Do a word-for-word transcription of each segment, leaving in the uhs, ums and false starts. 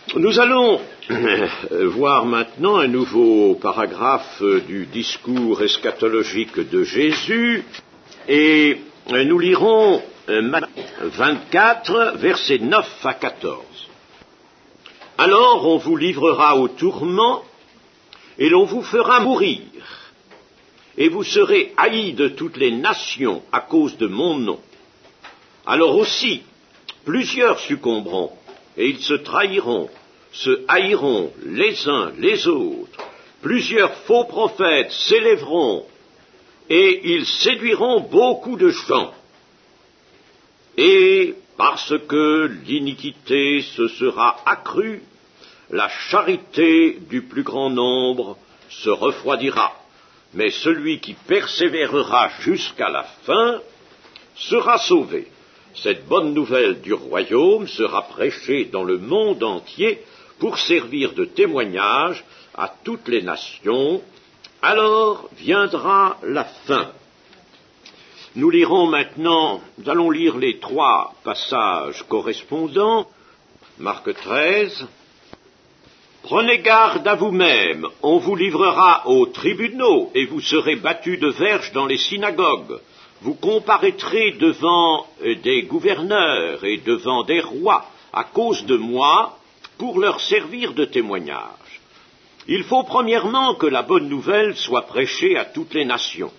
Nous allons voir maintenant un nouveau paragraphe du discours eschatologique de Jésus et nous lirons vingt-quatre, versets neuf à quatorze. Alors on vous livrera au tourment et l'on vous fera mourir et vous serez haïs de toutes les nations à cause de mon nom. Alors aussi, plusieurs succomberont et ils se trahiront, se haïront les uns les autres. Plusieurs faux prophètes s'élèveront et ils séduiront beaucoup de gens. Et parce que l'iniquité se sera accrue, la charité du plus grand nombre se refroidira. Mais celui qui persévérera jusqu'à la fin sera sauvé. Cette bonne nouvelle du royaume sera prêchée dans le monde entier pour servir de témoignage à toutes les nations. Alors viendra la fin. Nous lirons maintenant, nous allons lire les trois passages correspondants. Marc treize. Prenez garde à vous-même, on vous livrera aux tribunaux et vous serez battus de verges dans les synagogues. Vous comparaîtrez devant des gouverneurs et devant des rois à cause de moi pour leur servir de témoignage. Il faut premièrement que la bonne nouvelle soit prêchée à toutes les nations.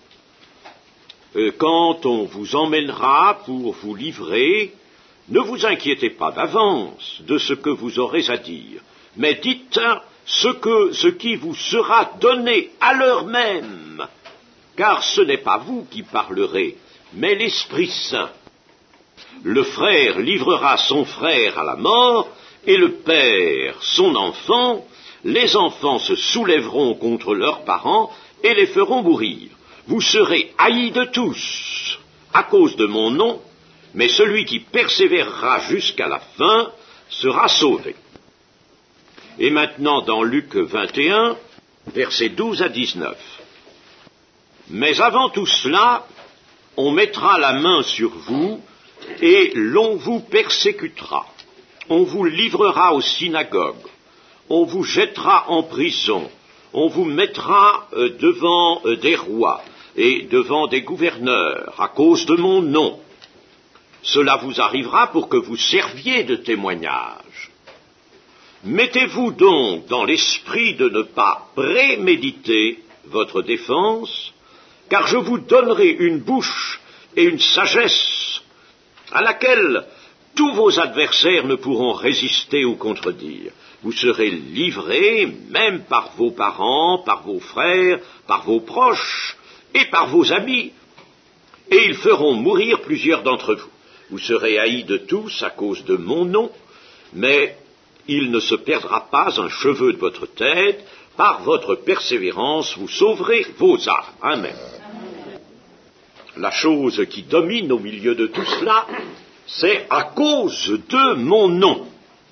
Quand on vous emmènera pour vous livrer, ne vous inquiétez pas d'avance de ce que vous aurez à dire, mais dites ce, que, ce qui vous sera donné à l'heure même, car ce n'est pas vous qui parlerez, mais l'Esprit Saint. Le frère livrera son frère à la mort, et le père son enfant. Les enfants se soulèveront contre leurs parents et les feront mourir. Vous serez haïs de tous à cause de mon nom, mais celui qui persévérera jusqu'à la fin sera sauvé. Et maintenant dans Luc vingt et un, versets douze à dix-neuf. Mais avant tout cela, on mettra la main sur vous et l'on vous persécutera. On vous livrera aux synagogues. On vous jettera en prison. On vous mettra euh, devant euh, des rois et devant des gouverneurs à cause de mon nom. Cela vous arrivera pour que vous serviez de témoignage. Mettez-vous donc dans l'esprit de ne pas préméditer votre défense, car je vous donnerai une bouche et une sagesse à laquelle tous vos adversaires ne pourront résister ou contredire. Vous serez livrés, même par vos parents, par vos frères, par vos proches et par vos amis, et ils feront mourir plusieurs d'entre vous. Vous serez haïs de tous à cause de mon nom, mais il ne se perdra pas un cheveu de votre tête. Par votre persévérance, vous sauverez vos âmes. Amen. La chose qui domine au milieu de tout cela, c'est à cause de mon nom.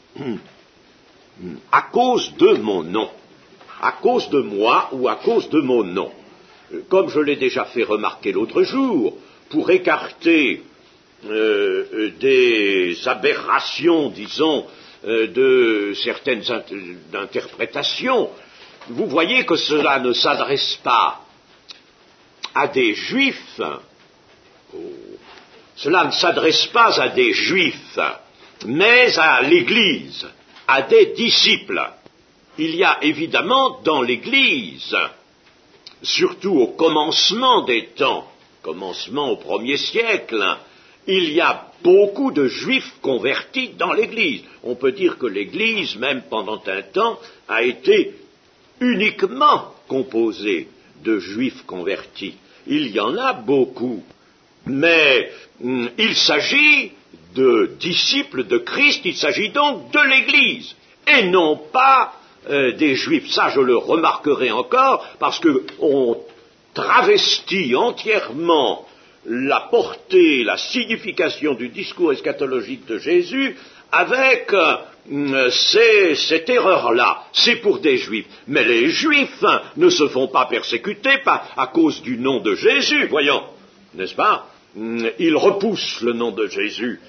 À cause de mon nom. À cause de moi ou à cause de mon nom. Comme je l'ai déjà fait remarquer l'autre jour, pour écarter euh, des aberrations, disons, euh, de certaines int- interprétations, vous voyez que cela ne s'adresse pas à des juifs. Oh. Cela ne s'adresse pas à des juifs, mais à l'Église, à des disciples. Il y a évidemment dans l'Église, surtout au commencement des temps, commencement au premier siècle, il y a beaucoup de juifs convertis dans l'Église. On peut dire que l'Église, même pendant un temps, a été uniquement composée de juifs convertis. Il y en a beaucoup. Mais hum, il s'agit de disciples de Christ, il s'agit donc de l'Église, et non pas euh, des Juifs. Ça, je le remarquerai encore, parce qu'on travestit entièrement la portée, la signification du discours eschatologique de Jésus avec euh, ces, cette erreur-là. C'est pour des Juifs. Mais les Juifs hein, ne se font pas persécuter pas à cause du nom de Jésus, voyons, n'est-ce pas? Ils repoussent le nom de Jésus.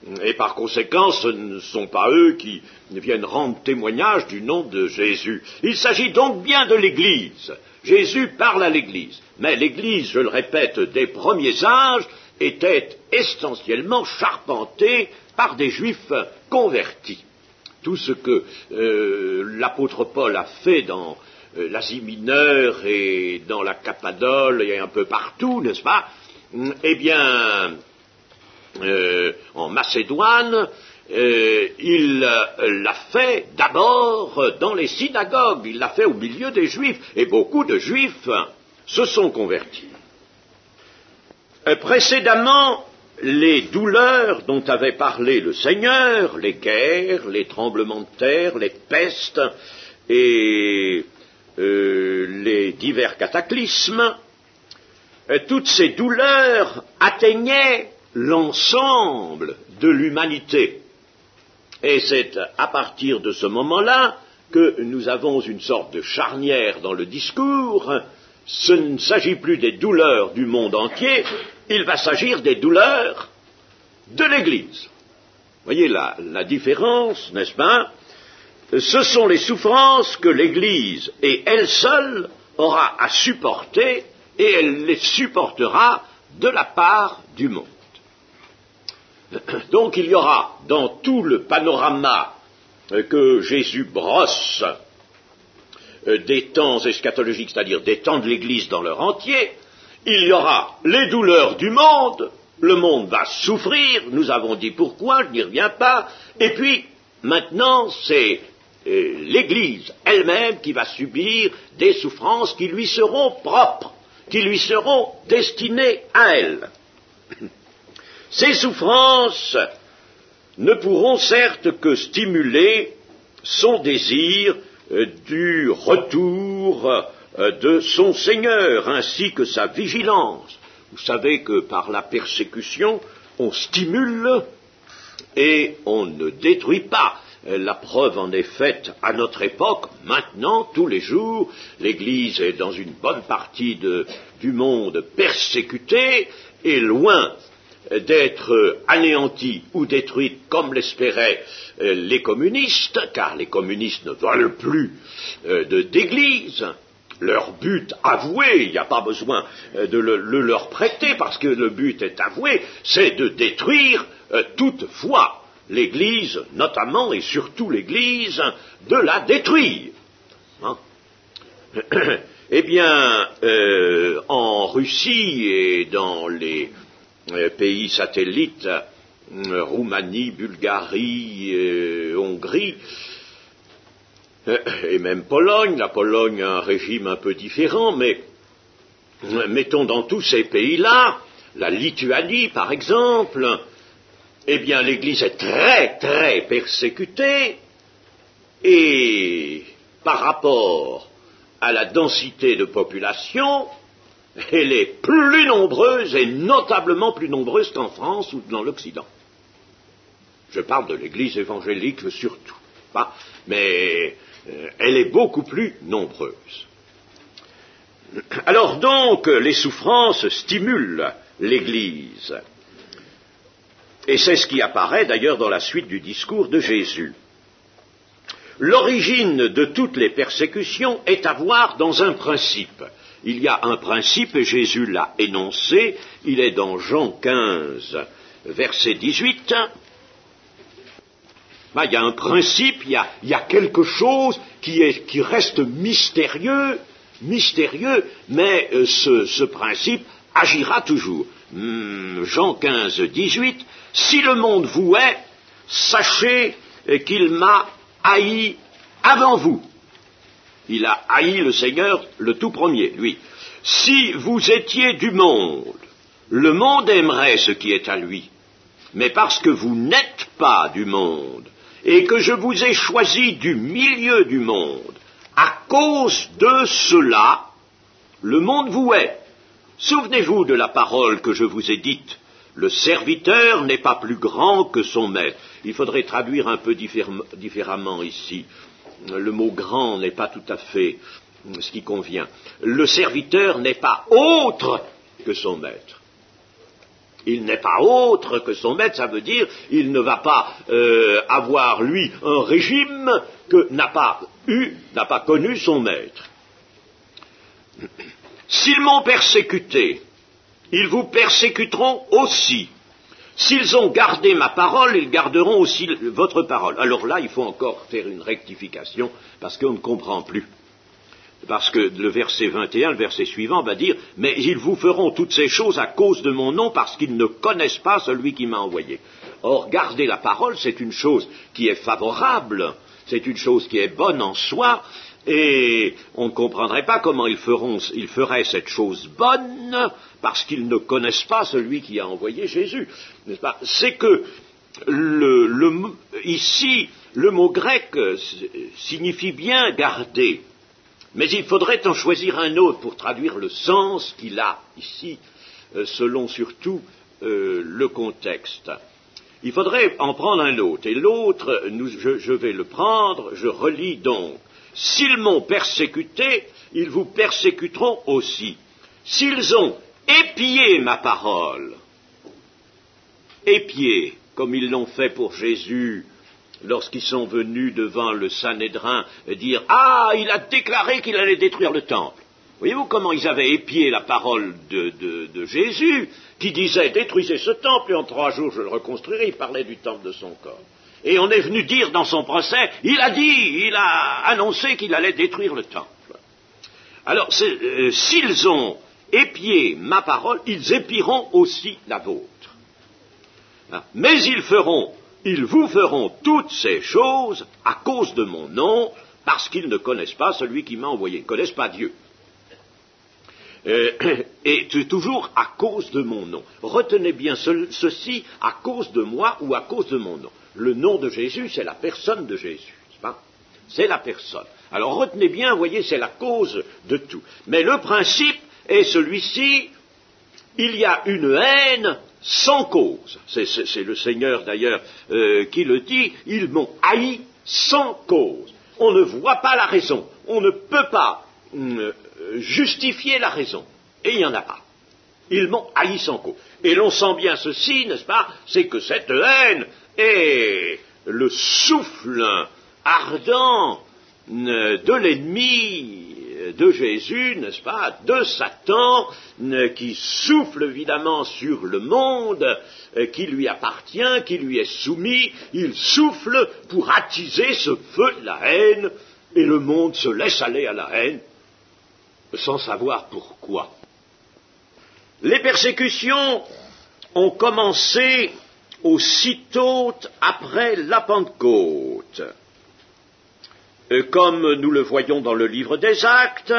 Et par conséquent, ce ne sont pas eux qui viennent rendre témoignage du nom de Jésus. Il s'agit donc bien de l'Église. Jésus parle à l'Église. Mais l'Église, je le répète, des premiers âges, était essentiellement charpentée par des Juifs convertis. Tout ce que euh, l'apôtre Paul a fait dans euh, l'Asie mineure et dans la Cappadole et un peu partout, n'est-ce pas? Eh bien, euh, en Macédoine, euh, il euh, l'a fait d'abord dans les synagogues, il l'a fait au milieu des Juifs, et beaucoup de Juifs se sont convertis. Euh, précédemment, les douleurs dont avait parlé le Seigneur, les guerres, les tremblements de terre, les pestes et euh, les divers cataclysmes, euh, toutes ces douleurs atteignaient l'ensemble de l'humanité. Et c'est à partir de ce moment-là que nous avons une sorte de charnière dans le discours. Ce ne s'agit plus des douleurs du monde entier, il va s'agir des douleurs de l'Église. Voyez la, la différence, n'est-ce pas? Ce sont les souffrances que l'Église, et elle seule, aura à supporter, et elle les supportera de la part du monde. Donc il y aura dans tout le panorama que Jésus brosse des temps eschatologiques, c'est-à-dire des temps de l'Église dans leur entier, il y aura les douleurs du monde, le monde va souffrir, nous avons dit pourquoi, je n'y reviens pas, et puis maintenant c'est euh, l'Église elle-même qui va subir des souffrances qui lui seront propres, qui lui seront destinées à elle. Ces souffrances ne pourront certes que stimuler son désir euh, du retour euh, de son Seigneur, ainsi que sa vigilance. Vous savez que par la persécution, on stimule et on ne détruit pas. La preuve en est faite à notre époque, maintenant, tous les jours, l'Église est dans une bonne partie de, du monde persécutée et loin d'être anéantie ou détruite comme l'espéraient euh, les communistes, car les communistes ne veulent plus euh, de, d'église. Leur but avoué, il n'y a pas besoin euh, de le, le leur prêter, parce que le but est avoué, c'est de détruire euh, toute foi, l'Église notamment et surtout l'Église, de la détruire. Hein? Eh bien, euh, en Russie et dans les pays satellites, euh, Roumanie, Bulgarie, euh, Hongrie, euh, et même Pologne. La Pologne a un régime un peu différent, mais euh, mettons dans tous ces pays-là, la Lituanie par exemple, eh bien l'Église est très très persécutée, et par rapport à la densité de population, elle est plus nombreuse, et notablement plus nombreuse qu'en France ou dans l'Occident. Je parle de l'Église évangélique surtout, pas, mais euh, elle est beaucoup plus nombreuse. Alors donc, les souffrances stimulent l'Église. Et c'est ce qui apparaît d'ailleurs dans la suite du discours de Jésus. L'origine de toutes les persécutions est à voir dans un principe. Il y a un principe, et Jésus l'a énoncé, il est dans Jean quinze, verset dix-huit. Ben, il y a un principe, il y a, il y a quelque chose qui, est, qui reste mystérieux, mystérieux, mais euh, ce, ce principe agira toujours. Hum, Jean quinze, dix-huit, si le monde vous hait, sachez qu'il m'a haï avant vous. Il a haï le Seigneur le tout premier, lui. Si vous étiez du monde, le monde aimerait ce qui est à lui. Mais parce que vous n'êtes pas du monde, et que je vous ai choisi du milieu du monde, à cause de cela, le monde vous hait. Souvenez-vous de la parole que je vous ai dite. Le serviteur n'est pas plus grand que son maître. Il faudrait traduire un peu différem- différemment ici. Le mot grand n'est pas tout à fait ce qui convient. Le serviteur n'est pas autre que son maître. Il n'est pas autre que son maître, ça veut dire il ne va pas euh, avoir, lui, un régime que n'a pas eu, n'a pas connu son maître. S'ils m'ont persécuté, ils vous persécuteront aussi. S'ils ont gardé ma parole, ils garderont aussi votre parole. Alors là, il faut encore faire une rectification, parce qu'on ne comprend plus. Parce que le verset vingt et un, le verset suivant, va dire « Mais ils vous feront toutes ces choses à cause de mon nom, parce qu'ils ne connaissent pas celui qui m'a envoyé. » Or, garder la parole, c'est une chose qui est favorable, c'est une chose qui est bonne en soi, et on ne comprendrait pas comment ils, feront, ils feraient cette chose bonne, parce qu'ils ne connaissent pas celui qui a envoyé Jésus. N'est-ce pas ? C'est que le, le, ici, le mot grec signifie bien garder. Mais il faudrait en choisir un autre pour traduire le sens qu'il a ici, euh, selon surtout euh, le contexte. Il faudrait en prendre un autre. Et l'autre, nous, je, je vais le prendre, je relis donc. S'ils m'ont persécuté, ils vous persécuteront aussi. S'ils ont épié ma parole, épié, comme ils l'ont fait pour Jésus, lorsqu'ils sont venus devant le Sanhédrin dire « Ah, il a déclaré qu'il allait détruire le temple ». Voyez-vous comment ils avaient épié la parole de, de, de Jésus, qui disait « Détruisez ce temple et en trois jours je le reconstruirai ». Il parlait du temple de son corps. Et on est venu dire dans son procès « Il a dit, il a annoncé qu'il allait détruire le temple ». Alors, euh, s'ils ont épié ma parole, ils épieront aussi la vôtre. Mais ils feront Ils vous feront toutes ces choses à cause de mon nom, parce qu'ils ne connaissent pas celui qui m'a envoyé, ils ne connaissent pas Dieu. Euh, et toujours à cause de mon nom. Retenez bien ce, ceci, à cause de moi ou à cause de mon nom. Le nom de Jésus, c'est la personne de Jésus, n'est-ce pas ? C'est la personne. Alors retenez bien, voyez, c'est la cause de tout. Mais le principe est celui-ci, il y a une haine sans cause. C'est, c'est, c'est le Seigneur d'ailleurs euh, qui le dit, ils m'ont haï sans cause. On ne voit pas la raison, on ne peut pas euh, justifier la raison. Et il n'y en a pas. Ils m'ont haï sans cause. Et l'on sent bien ceci, n'est-ce pas, c'est que cette haine est le souffle ardent euh, de l'ennemi de Jésus, n'est-ce pas, de Satan, qui souffle évidemment sur le monde, qui lui appartient, qui lui est soumis, il souffle pour attiser ce feu de la haine, et le monde se laisse aller à la haine, sans savoir pourquoi. Les persécutions ont commencé aussitôt après la Pentecôte. Comme nous le voyons dans le livre des Actes,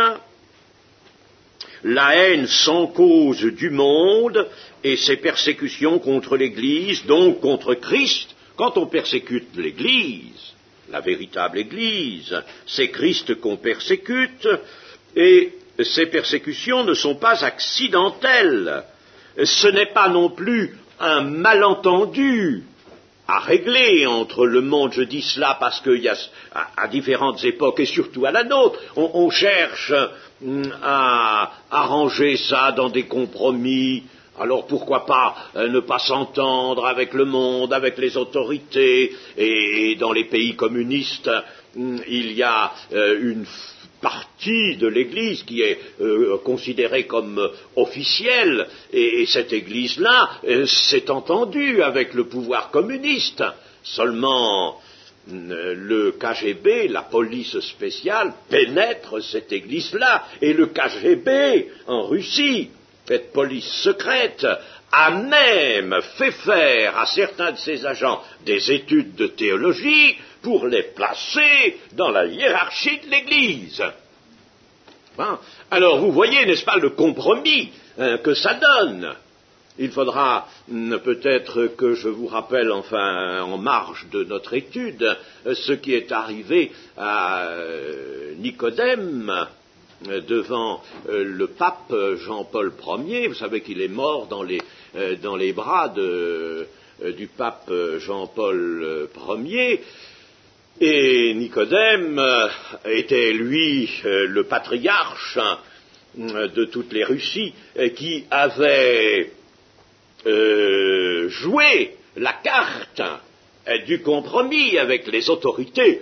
la haine sans cause du monde et ses persécutions contre l'Église, donc contre Christ. Quand on persécute l'Église, la véritable Église, c'est Christ qu'on persécute, et ces persécutions ne sont pas accidentelles. Ce n'est pas non plus un malentendu à régler entre le monde, je dis cela parce qu'il y a à, à différentes époques et surtout à la nôtre, on, on cherche hum, à arranger ça dans des compromis. Alors pourquoi pas euh, ne pas s'entendre avec le monde, avec les autorités, et, et dans les pays communistes, hum, il y a euh, une partie de l'Église qui est euh, considérée comme euh, officielle, et, et cette Église-là euh, s'est entendue avec le pouvoir communiste. Seulement, euh, le K G B, la police spéciale, pénètre cette Église-là, et le K G B, en Russie, cette police secrète, a même fait faire à certains de ses agents des études de théologie pour les placer dans la hiérarchie de l'Église. Hein? Alors vous voyez, n'est-ce pas, le compromis hein, que ça donne. Il faudra hum, peut-être que je vous rappelle, enfin, en marge de notre étude, ce qui est arrivé à euh, Nicodème, devant euh, le pape Jean-Paul Ier. Vous savez qu'il est mort dans les, euh, dans les bras de, euh, du pape Jean-Paul Ier, et Nicodème euh, était lui euh, le patriarche euh, de toutes les Russies, euh, qui avait euh, joué la carte du compromis avec les autorités,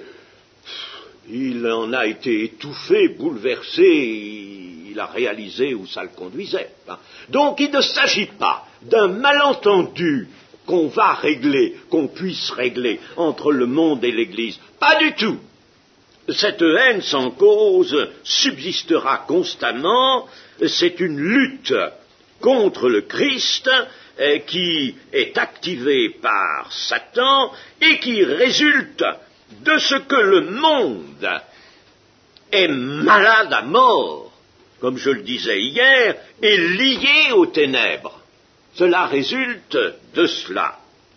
il en a été étouffé, bouleversé, il a réalisé où ça le conduisait. Donc il ne s'agit pas d'un malentendu qu'on va régler, qu'on puisse régler entre le monde et l'Église. Pas du tout. Cette haine sans cause subsistera constamment, c'est une lutte contre le Christ euh, qui est activée par Satan et qui résulte de ce que le monde est malade à mort, comme je le disais hier, et lié aux ténèbres. Cela résulte de cela.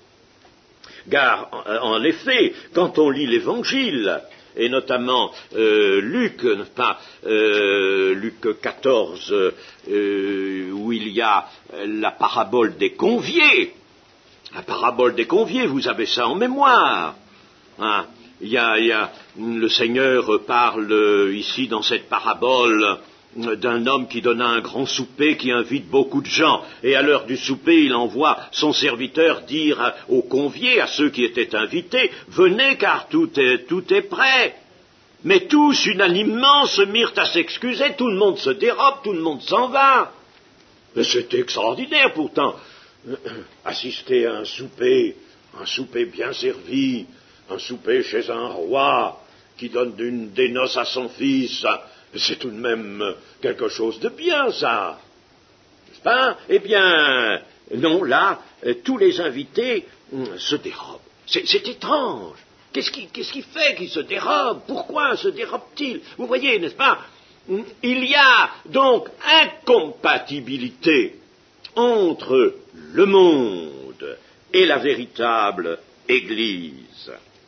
Car, en effet, quand on lit l'Évangile, et notamment euh, Luc, pas, euh, Luc quatorze, euh, où il y a la parabole des conviés, la parabole des conviés, vous avez ça en mémoire, hein. Il y a, il y a, le Seigneur parle euh, ici dans cette parabole euh, d'un homme qui donna un grand souper, qui invite beaucoup de gens, et à l'heure du souper, il envoie son serviteur dire à, aux conviés, à ceux qui étaient invités, « Venez car tout est, tout est prêt ». Mais tous, unanimement, se mirent à s'excuser, tout le monde se dérobe, tout le monde s'en va. Mais c'est extraordinaire pourtant, assister à un souper, un souper bien servi, un souper chez un roi qui donne une, des noces à son fils, c'est tout de même quelque chose de bien, ça. N'est-ce pas? Eh bien, non, là, tous les invités se dérobent. C'est, c'est étrange. Qu'est-ce qui, qu'est-ce qui fait qu'ils se dérobent? Pourquoi se dérobent-ils? Vous voyez, n'est-ce pas? Il y a donc incompatibilité entre le monde et la véritable Église.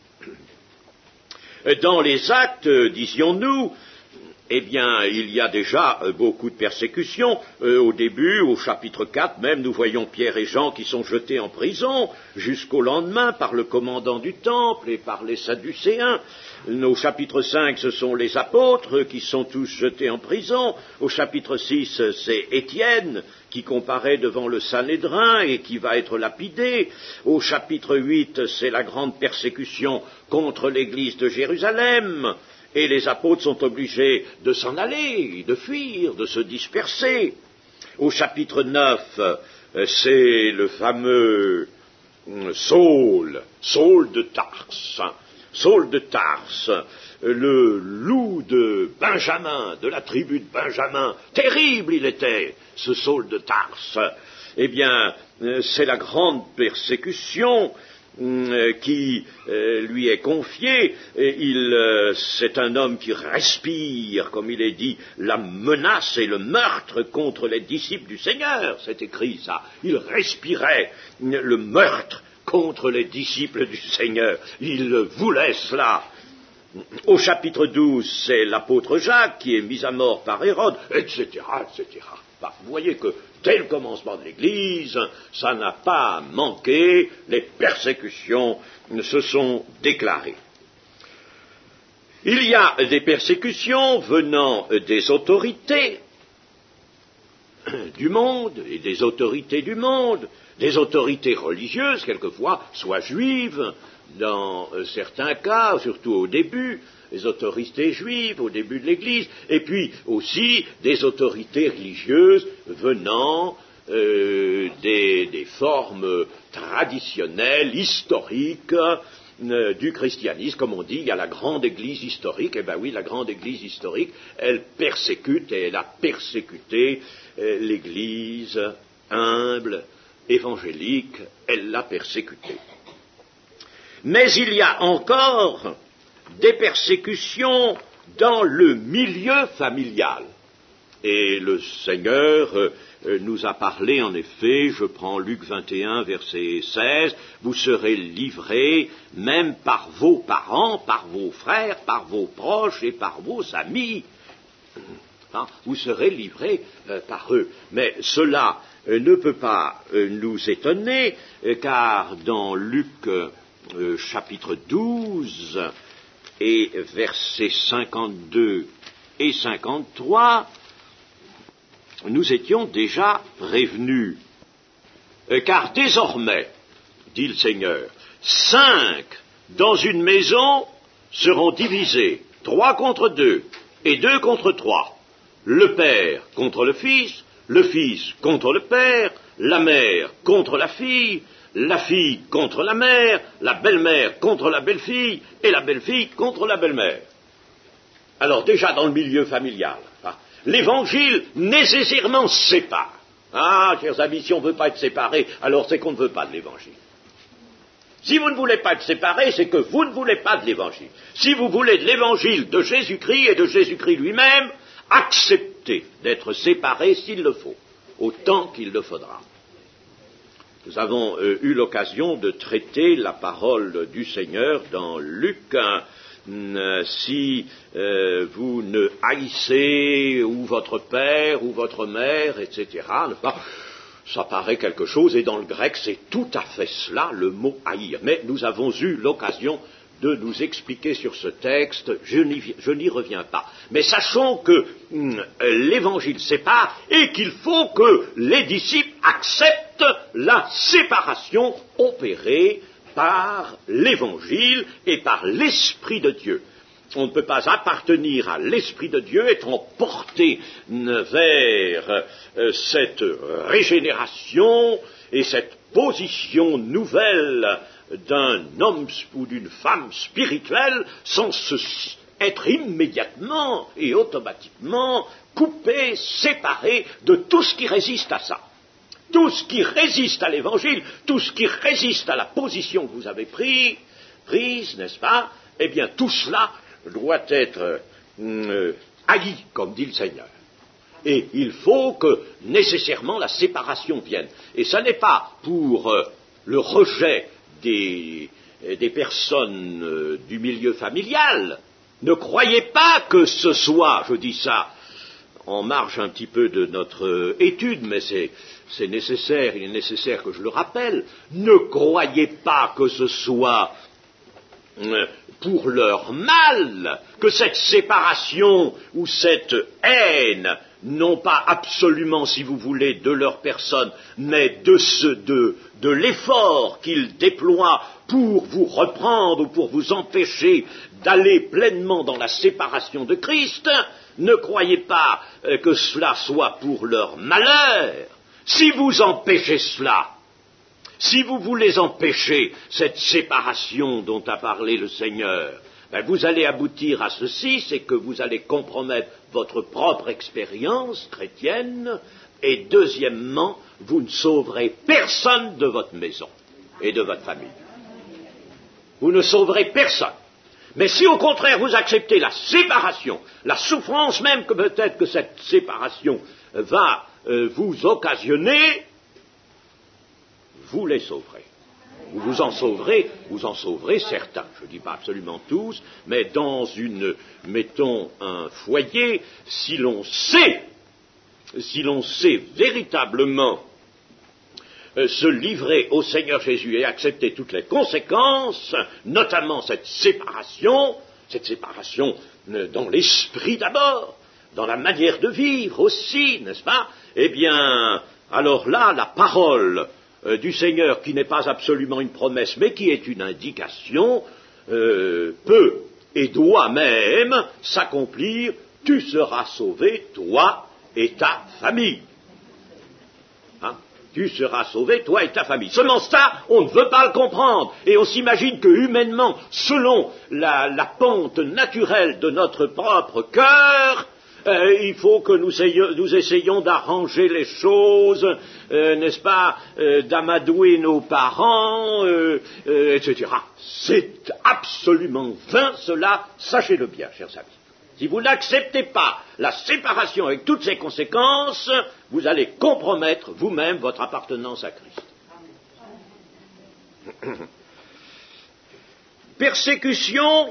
Dans les actes, disions-nous, eh bien, il y a déjà beaucoup de persécutions. Euh, au début, au chapitre quatre même, nous voyons Pierre et Jean qui sont jetés en prison jusqu'au lendemain par le commandant du temple et par les Sadducéens. Au chapitre cinq, ce sont les apôtres qui sont tous jetés en prison. Au chapitre six, c'est Étienne qui comparaît devant le Sanhédrin et qui va être lapidé. Au chapitre huit, c'est la grande persécution contre l'église de Jérusalem. Et les apôtres sont obligés de s'en aller, de fuir, de se disperser. Au chapitre neuf, c'est le fameux Saul, Saul de Tarse. Saul de Tarse, le loup de Benjamin, de la tribu de Benjamin. Terrible il était, ce Saul de Tarse. Eh bien, c'est la grande persécution qui euh, lui est confié. Il, euh, c'est un homme qui respire, comme il est dit, la menace et le meurtre contre les disciples du Seigneur. C'est écrit ça. Il respirait le meurtre contre les disciples du Seigneur. Il voulait cela. Au chapitre douze, c'est l'apôtre Jacques qui est mis à mort par Hérode, et cetera, et cetera. Bah, vous voyez que dès le commencement de l'Église, ça n'a pas manqué, les persécutions se sont déclarées. Il y a des persécutions venant des autorités du monde et des autorités du monde, des autorités religieuses, quelquefois, soit juives, dans certains cas, surtout au début, les autorités juives au début de l'Église, et puis aussi des autorités religieuses venant euh, des, des formes traditionnelles, historiques euh, du christianisme. Comme on dit, il y a la grande Église historique. Eh bien oui, la grande Église historique, elle persécute, et elle a persécuté euh, l'Église humble, évangélique, elle l'a persécutée. Mais il y a encore des persécutions dans le milieu familial. Et le Seigneur euh, nous a parlé, en effet, je prends Luc vingt et un, verset seize, vous serez livrés même par vos parents, par vos frères, par vos proches et par vos amis. Hein, vous serez livrés euh, par eux. Mais cela euh, ne peut pas euh, nous étonner, euh, car dans Luc euh, chapitre douze, et versets cinquante-deux et cinquante-trois, nous étions déjà prévenus. Euh, car désormais, dit le Seigneur, cinq dans une maison seront divisés, trois contre deux, et deux contre trois. Le père contre le fils, le fils contre le père, la mère contre la fille, la fille contre la mère, la belle-mère contre la belle-fille, et la belle-fille contre la belle-mère. Alors déjà dans le milieu familial, hein, l'évangile nécessairement sépare. Ah, chers amis, si on ne veut pas être séparés, alors c'est qu'on ne veut pas de l'évangile. Si vous ne voulez pas être séparés, c'est que vous ne voulez pas de l'évangile. Si vous voulez de l'évangile de Jésus-Christ et de Jésus-Christ lui-même, acceptez d'être séparés s'il le faut, autant qu'il le faudra. Nous avons euh, eu l'occasion de traiter la parole du Seigneur dans Luc. Hein, euh, si euh, vous ne haïssez ou votre père ou votre mère, et cetera, ça paraît quelque chose, et dans le grec c'est tout à fait cela, le mot haïr. Mais nous avons eu l'occasion de nous expliquer sur ce texte, je n'y, je n'y reviens pas. Mais sachons que hum, l'évangile sépare et qu'il faut que les disciples acceptent la séparation opérée par l'évangile et par l'Esprit de Dieu. On ne peut pas appartenir à l'Esprit de Dieu, être emporté vers euh, cette régénération et cette position nouvelle d'un homme ou d'une femme spirituelle sans se, être immédiatement et automatiquement coupé, séparé de tout ce qui résiste à ça. Tout ce qui résiste à l'évangile, tout ce qui résiste à la position que vous avez prise, prise, n'est-ce pas? Eh bien, tout cela doit être euh, haï, comme dit le Seigneur. Et il faut que nécessairement la séparation vienne. Et ce n'est pas pour euh, le rejet des, des personnes euh, du milieu familial. Ne croyez pas que ce soit, je dis ça en marge un petit peu de notre euh, étude, mais c'est, c'est nécessaire, il est nécessaire que je le rappelle, ne croyez pas que ce soit euh, pour leur mal, que cette séparation ou cette haine, non pas absolument, si vous voulez, de leur personne, mais de, ce, de, de l'effort qu'ils déploient pour vous reprendre ou pour vous empêcher d'aller pleinement dans la séparation de Christ, ne croyez pas euh, que cela soit pour leur malheur. Si vous empêchez cela, si vous voulez empêcher cette séparation dont a parlé le Seigneur, ben vous allez aboutir à ceci, c'est que vous allez compromettre votre propre expérience chrétienne, et deuxièmement, vous ne sauverez personne de votre maison et de votre famille. Vous ne sauverez personne. Mais si au contraire vous acceptez la séparation, la souffrance même que peut-être que cette séparation va euh, vous occasionner, vous les sauverez. Vous vous en sauverez, vous en sauverez certains, je ne dis pas absolument tous, mais dans une, mettons, un foyer, si l'on sait, si l'on sait véritablement euh, se livrer au Seigneur Jésus et accepter toutes les conséquences, notamment cette séparation, cette séparation euh, dans l'esprit d'abord, dans la manière de vivre aussi, n'est-ce pas? Eh bien, alors là, la parole euh, du Seigneur, qui n'est pas absolument une promesse, mais qui est une indication, euh, peut et doit même s'accomplir. Tu seras sauvé, toi et ta famille. Hein? Tu seras sauvé, toi et ta famille. Seulement ça, on ne veut pas le comprendre. Et on s'imagine que humainement, selon la, la pente naturelle de notre propre cœur, euh, il faut que nous, ayons, nous essayions d'arranger les choses, euh, n'est-ce pas, euh, d'amadouer nos parents, euh, euh, et cetera. C'est absolument vain cela, sachez-le bien, chers amis. Si vous n'acceptez pas la séparation avec toutes ses conséquences, vous allez compromettre vous-même votre appartenance à Christ. Persécution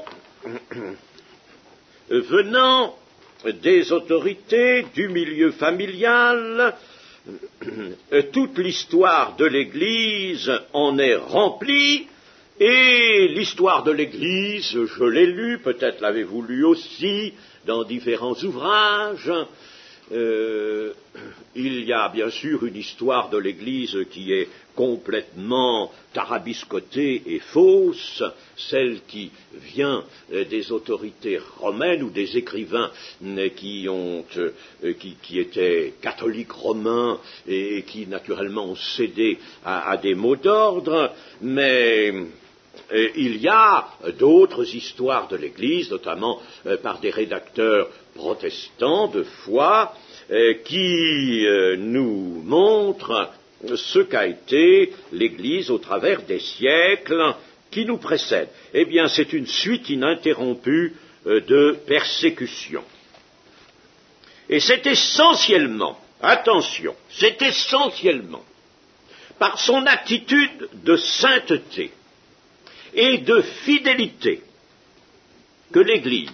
venant des autorités, du milieu familial, toute l'histoire de l'Église en est remplie. Et l'histoire de l'Église, je l'ai lu, peut-être l'avez-vous lu aussi, dans différents ouvrages, euh, il y a bien sûr une histoire de l'Église qui est complètement tarabiscotée et fausse, celle qui vient des autorités romaines ou des écrivains qui, ont, qui, qui étaient catholiques romains et qui naturellement ont cédé à, à des mots d'ordre, mais euh, il y a d'autres histoires de l'Église, notamment euh, par des rédacteurs protestants de foi, euh, qui euh, nous montrent ce qu'a été l'Église au travers des siècles qui nous précèdent. Eh bien, c'est une suite ininterrompue euh, de persécutions. Et c'est essentiellement, attention, c'est essentiellement par son attitude de sainteté et de fidélité que l'Église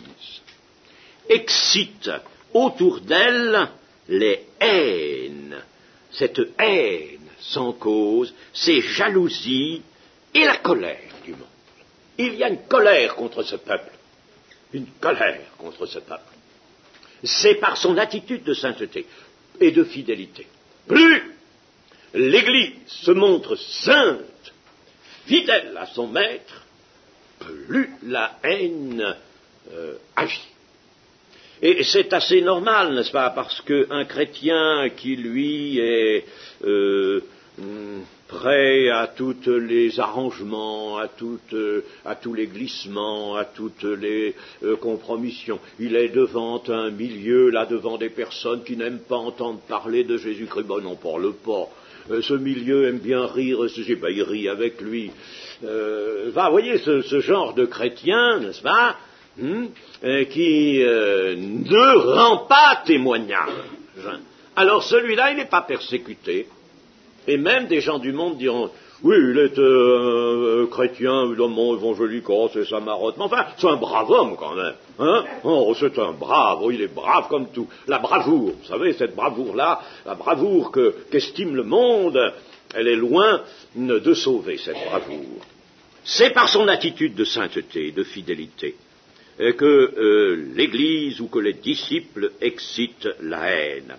excite autour d'elle les haines, cette haine sans cause, ces jalousies et la colère du monde. Il y a une colère contre ce peuple, une colère contre ce peuple. C'est par son attitude de sainteté et de fidélité. Plus l'Église se montre sainte, fidèle à son maître, plus la haine euh, agit. Et c'est assez normal, n'est-ce pas, parce qu'un chrétien qui, lui, est euh, prêt à tous les arrangements, à, toutes, à tous les glissements, à toutes les euh, compromissions, il est devant un milieu, là, devant des personnes qui n'aiment pas entendre parler de Jésus-Christ. Bon, n'en parle pas. Euh, ce milieu aime bien rire, ce, ben, il rit avec lui. Euh, va, vous voyez, ce, ce genre de chrétien, n'est-ce pas, Hum, euh, qui euh, ne rend pas témoignage. Alors celui-là, il n'est pas persécuté. Et même des gens du monde diront, oui, il est euh, chrétien, évidemment, évangélique, oh, c'est sa marotte. Mais enfin, c'est un brave homme quand même. Hein oh, c'est un brave, oh, il est brave comme tout. La bravoure, vous savez, cette bravoure-là, la bravoure que, qu'estime le monde, elle est loin de sauver cette bravoure. C'est par son attitude de sainteté, de fidélité, que euh, l'Église ou que les disciples excitent la haine.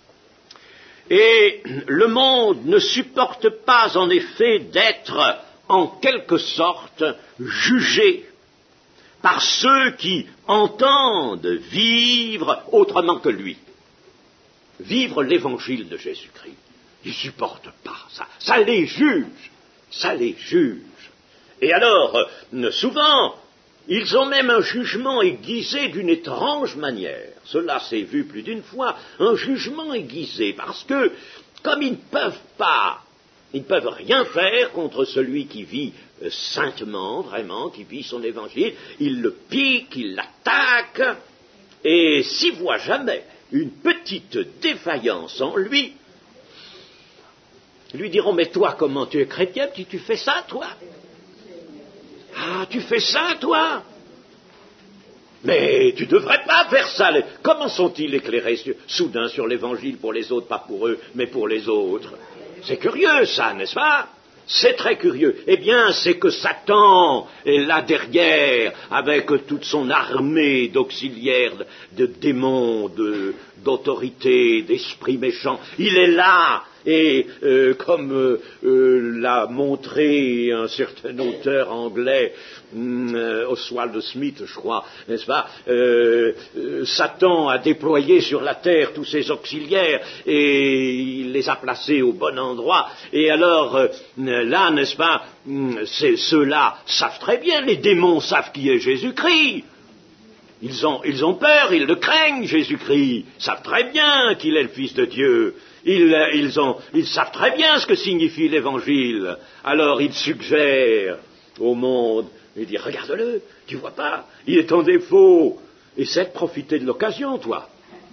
Et le monde ne supporte pas en effet d'être en quelque sorte jugé par ceux qui entendent vivre autrement que lui, vivre l'évangile de Jésus-Christ. Ils ne supportent pas ça, ça les juge, ça les juge. Et alors, souvent, ils ont même un jugement aiguisé d'une étrange manière. Cela s'est vu plus d'une fois, un jugement aiguisé, parce que, comme ils ne peuvent pas, ils ne peuvent rien faire contre celui qui vit euh, saintement, vraiment, qui vit son évangile, ils le piquent, ils l'attaquent, et s'ils voient jamais une petite défaillance en lui, ils lui diront, mais toi, comment tu es chrétien, tu, tu fais ça, toi ? Ah, tu fais ça, toi ? Mais tu ne devrais pas faire ça. Comment sont-ils éclairés soudain sur l'évangile pour les autres, pas pour eux, mais pour les autres ? C'est curieux, ça, n'est-ce pas ? C'est très curieux. Eh bien, c'est que Satan est là derrière, avec toute son armée d'auxiliaires, de démons, de, d'autorités, d'esprits méchants. Il est là. Et euh, comme euh, euh, l'a montré un certain auteur anglais, euh, Oswald Smith, je crois, n'est-ce pas, euh, euh, Satan a déployé sur la terre tous ses auxiliaires et il les a placés au bon endroit. Et alors, euh, là, n'est-ce pas, c'est, ceux-là savent très bien, les démons savent qui est Jésus-Christ. Ils ont, ils ont peur, ils le craignent, Jésus-Christ. Ils savent très bien qu'il est le Fils de Dieu. Ils, ils, ont, ils savent très bien ce que signifie l'Évangile. Alors ils suggèrent au monde, ils disent, regarde-le, tu vois pas, il est en défaut. Essaie de profiter de l'occasion, toi.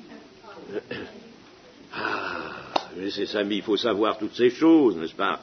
Ah, mes amis, il faut savoir toutes ces choses, n'est-ce pas?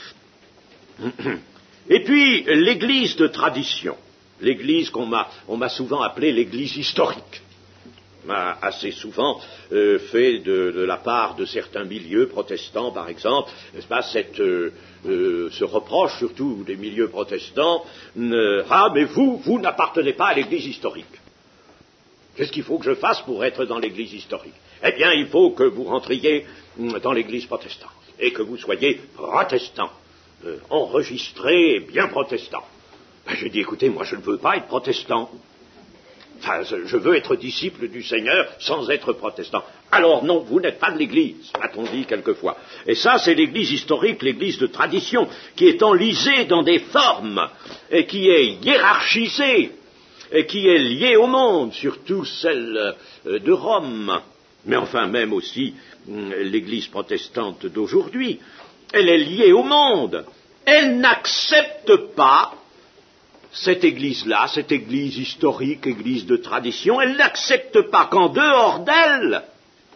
Et puis, l'Église de tradition. L'Église qu'on m'a, on m'a souvent appelée l'Église historique, m'a assez souvent euh, fait de, de la part de certains milieux protestants, par exemple, n'est-ce pas, cette, euh, euh, ce reproche, surtout des milieux protestants, euh, ah, mais vous, vous n'appartenez pas à l'Église historique. Qu'est-ce qu'il faut que je fasse pour être dans l'Église historique? Eh bien, il faut que vous rentriez dans l'Église protestante et que vous soyez protestant, euh, enregistré et bien protestant. Ben, j'ai dit, écoutez, moi je ne veux pas être protestant. Enfin, je veux être disciple du Seigneur sans être protestant. Alors non, vous n'êtes pas de l'Église, m'a-t-on dit quelquefois. Et ça, c'est l'Église historique, l'Église de tradition, qui est enlisée dans des formes, et qui est hiérarchisée, et qui est liée au monde, surtout celle de Rome. Mais enfin, même aussi l'Église protestante d'aujourd'hui, elle est liée au monde. Elle n'accepte pas cette Église-là, cette Église historique, Église de tradition, elle n'accepte pas qu'en dehors d'elle,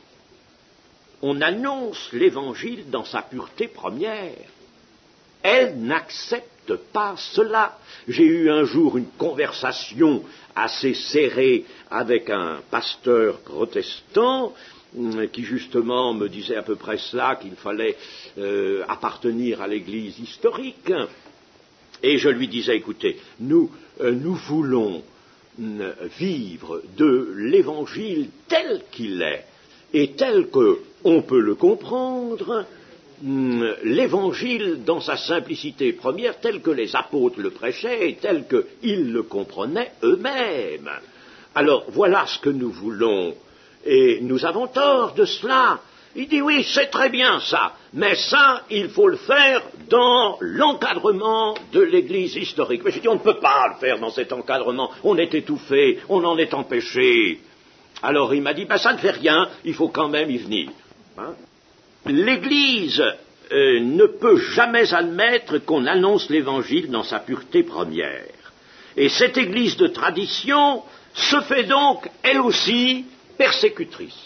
on annonce l'Évangile dans sa pureté première. Elle n'accepte pas cela. J'ai eu un jour une conversation assez serrée avec un pasteur protestant qui justement me disait à peu près cela, qu'il fallait euh, appartenir à l'Église historique. Et je lui disais, écoutez, nous, euh, nous voulons euh, vivre de l'Évangile tel qu'il est, et tel qu'on peut le comprendre, euh, l'Évangile dans sa simplicité première, tel que les apôtres le prêchaient, et tel qu'ils le comprenaient eux-mêmes. Alors, voilà ce que nous voulons, et nous avons tort de cela. Il dit, oui, c'est très bien ça, mais ça, il faut le faire dans l'encadrement de l'Église historique. Mais j'ai dit, on ne peut pas le faire dans cet encadrement, on est étouffé, on en est empêché. Alors il m'a dit, ben ça ne fait rien, il faut quand même y venir. Hein? L'Église euh, ne peut jamais admettre qu'on annonce l'Évangile dans sa pureté première. Et cette Église de tradition se fait donc, elle aussi, persécutrice.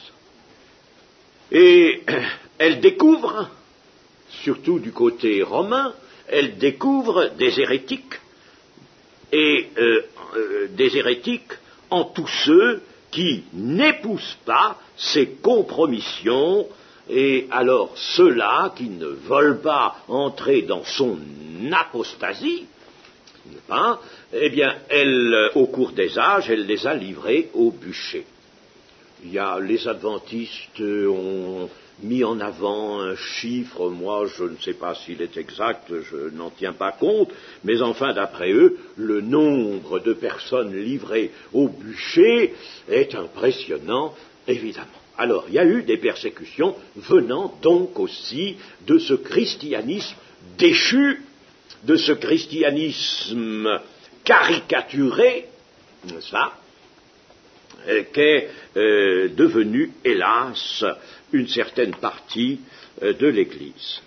Et elle découvre, surtout du côté romain, elle découvre des hérétiques, et euh, euh, des hérétiques en tous ceux qui n'épousent pas ces compromissions, et alors ceux-là qui ne veulent pas entrer dans son apostasie, hein, eh bien, elle, au cours des âges, elle les a livrés au bûcher. Il y a, les adventistes ont mis en avant un chiffre, moi je ne sais pas s'il est exact, je n'en tiens pas compte, mais enfin d'après eux, le nombre de personnes livrées au bûcher est impressionnant, évidemment. Alors, il y a eu des persécutions venant donc aussi de ce christianisme déchu, de ce christianisme caricaturé, n'est-ce pas, qu'est euh, devenue, hélas, une certaine partie euh, de l'Église.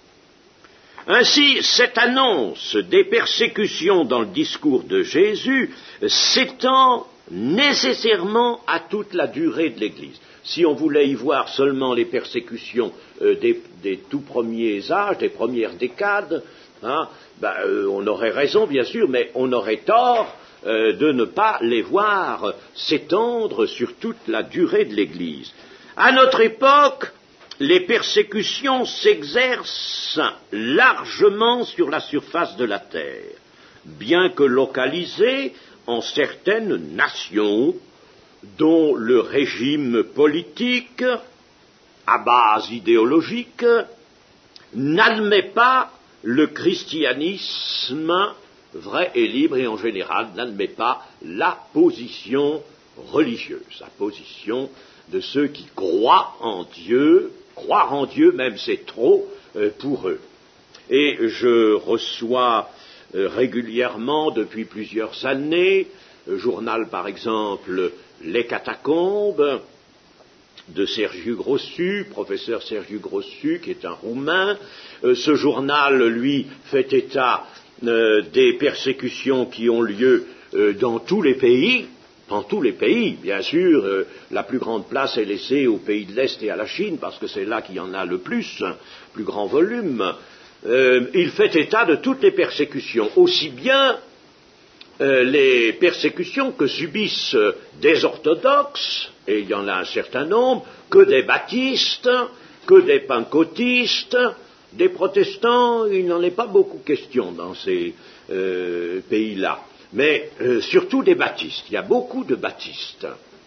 Ainsi, cette annonce des persécutions dans le discours de Jésus s'étend nécessairement à toute la durée de l'Église. Si on voulait y voir seulement les persécutions euh, des, des tout premiers âges, des premières décades, hein, ben, euh, on aurait raison, bien sûr, mais on aurait tort Euh, de ne pas les voir s'étendre sur toute la durée de l'Église. À notre époque, les persécutions s'exercent largement sur la surface de la terre, bien que localisées en certaines nations dont le régime politique, à base idéologique, n'admet pas le christianisme vrai et libre, et en général n'admet pas la position religieuse, la position de ceux qui croient en Dieu. Croire en Dieu, même, c'est trop euh, pour eux. Et je reçois euh, régulièrement, depuis plusieurs années, le journal, par exemple, Les Catacombes, de Sergiu Grossu, professeur Sergiu Grossu, qui est un Roumain. Euh, ce journal, lui, fait état Euh, des persécutions qui ont lieu euh, dans tous les pays, dans tous les pays, bien sûr, euh, la plus grande place est laissée aux pays de l'Est et à la Chine, parce que c'est là qu'il y en a le plus, hein, plus grand volume. Euh, il fait état de toutes les persécutions, aussi bien euh, les persécutions que subissent euh, des orthodoxes, et il y en a un certain nombre, que des baptistes, que des pentecôtistes. Des protestants, il n'en est pas beaucoup question dans ces euh, pays-là, mais euh, surtout des baptistes. Il y a beaucoup de baptistes.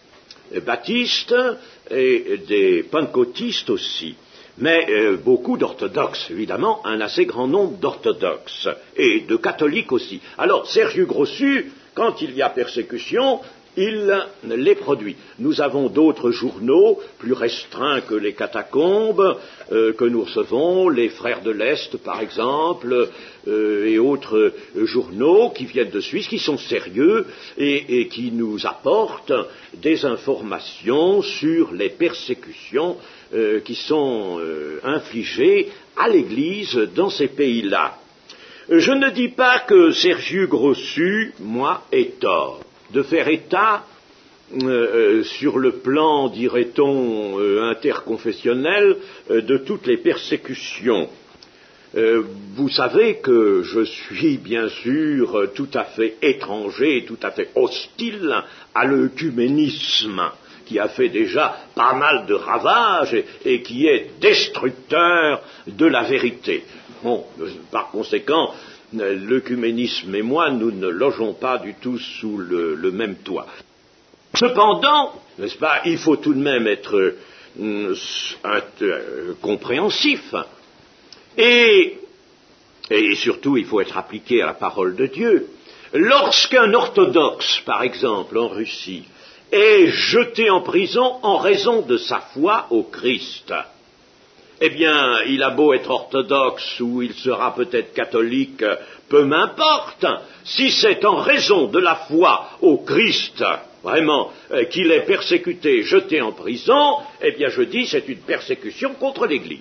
baptistes et des pentecôtistes aussi. Mais euh, beaucoup d'orthodoxes, évidemment, un assez grand nombre d'orthodoxes, et de catholiques aussi. Alors, Sergiu Grossus, quand il y a persécution, il les produit. Nous avons d'autres journaux, plus restreints que les catacombes, euh, que nous recevons, les Frères de l'Est, par exemple, euh, et autres euh, journaux qui viennent de Suisse, qui sont sérieux et, et qui nous apportent des informations sur les persécutions euh, qui sont euh, infligées à l'Église dans ces pays-là. Je ne dis pas que Sergiu Grossus, moi, ait tort de faire état, euh, sur le plan, dirait-on, euh, interconfessionnel, euh, de toutes les persécutions. Euh, vous savez que je suis, bien sûr, euh, tout à fait étranger et tout à fait hostile à l'œcuménisme, qui a fait déjà pas mal de ravages et, et qui est destructeur de la vérité. Bon, euh, par conséquent, l'œcuménisme et moi, nous ne logeons pas du tout sous le, le même toit. Cependant, n'est-ce pas, il faut tout de même être euh, euh, compréhensif, et, et surtout il faut être appliqué à la parole de Dieu. Lorsqu'un orthodoxe, par exemple, en Russie, est jeté en prison en raison de sa foi au Christ, eh bien, il a beau être orthodoxe ou il sera peut-être catholique, peu m'importe, si c'est en raison de la foi au Christ, vraiment, euh, qu'il est persécuté, jeté en prison, eh bien, je dis, c'est une persécution contre l'Église.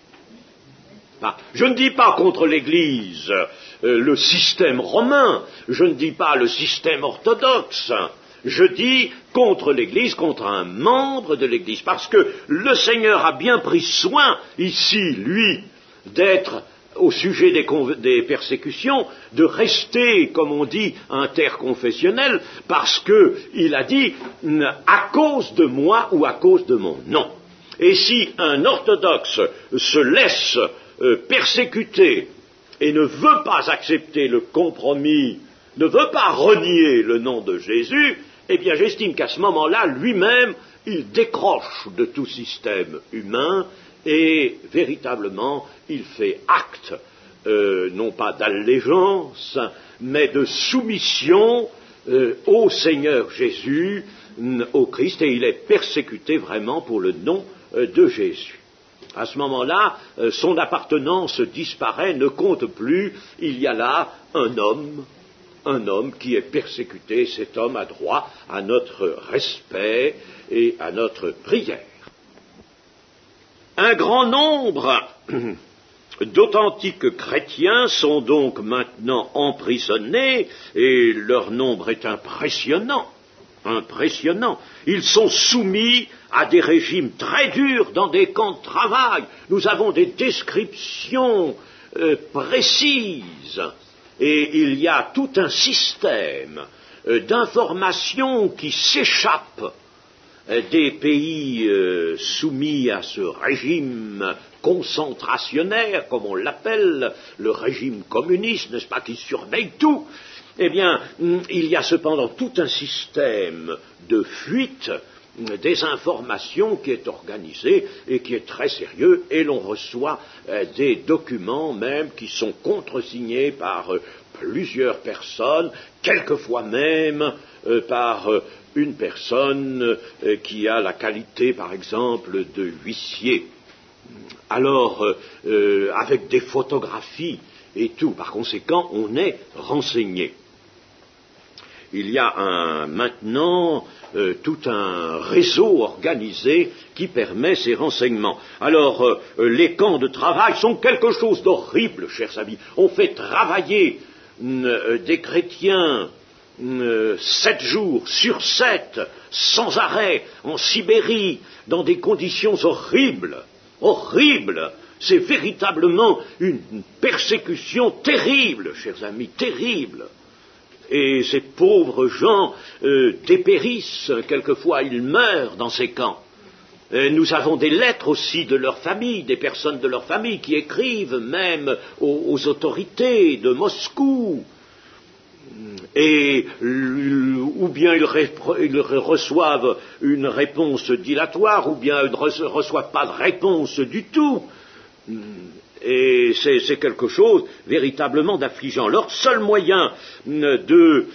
Enfin, je ne dis pas contre l'Église euh, le système romain, je ne dis pas le système orthodoxe, je dis contre l'Église, contre un membre de l'Église, parce que le Seigneur a bien pris soin, ici, lui, d'être, au sujet des, des persécutions, de rester, comme on dit, interconfessionnel, parce qu'il a dit, à cause de moi ou à cause de mon nom. Et si un orthodoxe se laisse euh, persécuter et ne veut pas accepter le compromis, ne veut pas renier le nom de Jésus, eh bien j'estime qu'à ce moment-là, lui-même, il décroche de tout système humain et véritablement, il fait acte, euh, non pas d'allégeance, mais de soumission euh, au Seigneur Jésus, au Christ, et il est persécuté vraiment pour le nom euh, de Jésus. À ce moment-là, euh, son appartenance disparaît, ne compte plus, il y a là un homme, un homme qui est persécuté, cet homme a droit à notre respect et à notre prière. Un grand nombre d'authentiques chrétiens sont donc maintenant emprisonnés, et leur nombre est impressionnant, impressionnant. Ils sont soumis à des régimes très durs dans des camps de travail. Nous avons des descriptions euh, précises. Et il y a tout un système euh, d'informations qui s'échappe euh, des pays euh, soumis à ce régime concentrationnaire, comme on l'appelle, le régime communiste, n'est-ce pas, qui surveille tout. Eh bien, il y a cependant tout un système de fuite des informations qui est organisé et qui est très sérieux, et l'on reçoit euh, des documents même qui sont contresignés par euh, plusieurs personnes, quelquefois même euh, par euh, une personne euh, qui a la qualité, par exemple, de huissier. Alors, euh, euh, avec des photographies et tout, par conséquent, on est renseigné. Il y a un, maintenant euh, tout un réseau organisé qui permet ces renseignements. Alors, euh, les camps de travail sont quelque chose d'horrible, chers amis. On fait travailler euh, des chrétiens euh, sept jours sur sept, sans arrêt, en Sibérie, dans des conditions horribles, horribles. C'est véritablement une persécution terrible, chers amis, terrible. Et ces pauvres gens euh, dépérissent, quelquefois ils meurent dans ces camps. Et nous avons des lettres aussi de leur famille, des personnes de leur famille qui écrivent même aux, aux autorités de Moscou. et ou bien ils, ré, ils reçoivent une réponse dilatoire, ou bien ils ne reçoivent pas de réponse du tout. Et c'est, c'est quelque chose véritablement d'affligeant. Leur seul moyen de,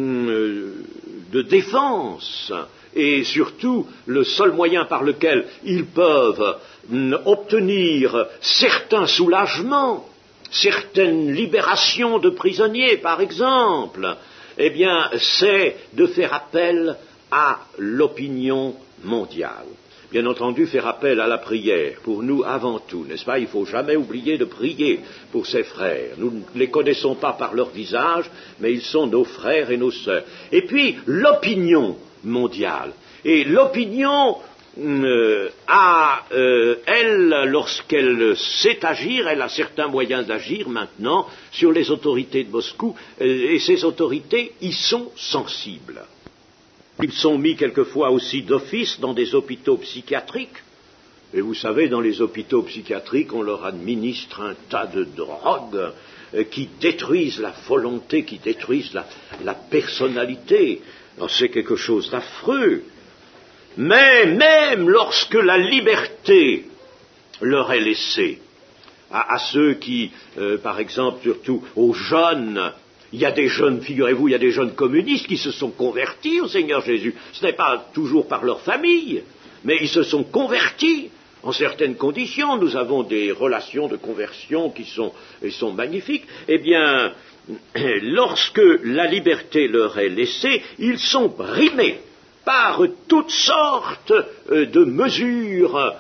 de défense, et surtout le seul moyen par lequel ils peuvent obtenir certains soulagements, certaines libérations de prisonniers, par exemple, eh bien, c'est de faire appel à l'opinion mondiale. Bien entendu, faire appel à la prière, pour nous avant tout, n'est-ce pas? Il ne faut jamais oublier de prier pour ces frères. Nous ne les connaissons pas par leur visage, mais ils sont nos frères et nos sœurs. Et puis, l'opinion mondiale. Et l'opinion euh, a, euh, elle, lorsqu'elle sait agir, elle a certains moyens d'agir maintenant sur les autorités de Moscou, euh, et ces autorités y sont sensibles. Ils sont mis quelquefois aussi d'office dans des hôpitaux psychiatriques. Et vous savez, dans les hôpitaux psychiatriques, on leur administre un tas de drogues euh, qui détruisent la volonté, qui détruisent la, la personnalité. Alors, c'est quelque chose d'affreux. Mais même lorsque la liberté leur est laissée, à, à ceux qui, euh, par exemple, surtout aux jeunes, il y a des jeunes, figurez-vous, il y a des jeunes communistes qui se sont convertis au Seigneur Jésus. Ce n'est pas toujours par leur famille, mais ils se sont convertis en certaines conditions. Nous avons des relations de conversion qui sont, qui sont magnifiques. Eh bien, lorsque la liberté leur est laissée, ils sont brimés par toutes sortes de mesures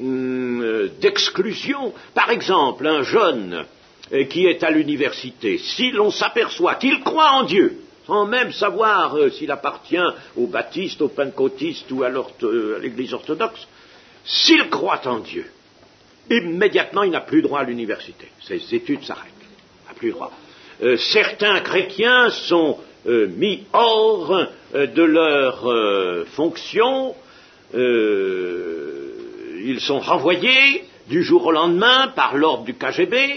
d'exclusion. Par exemple, un jeune qui est à l'université, si l'on s'aperçoit qu'il croit en Dieu, sans même savoir euh, s'il appartient aux baptistes, aux pentecôtistes ou à, à l'église orthodoxe, s'il croit en Dieu, immédiatement il n'a plus droit à l'université. Ses études s'arrêtent. Il n'a plus droit. Euh, certains chrétiens sont euh, mis hors euh, de leurs euh, fonctions, euh, ils sont renvoyés du jour au lendemain par l'ordre du K G B.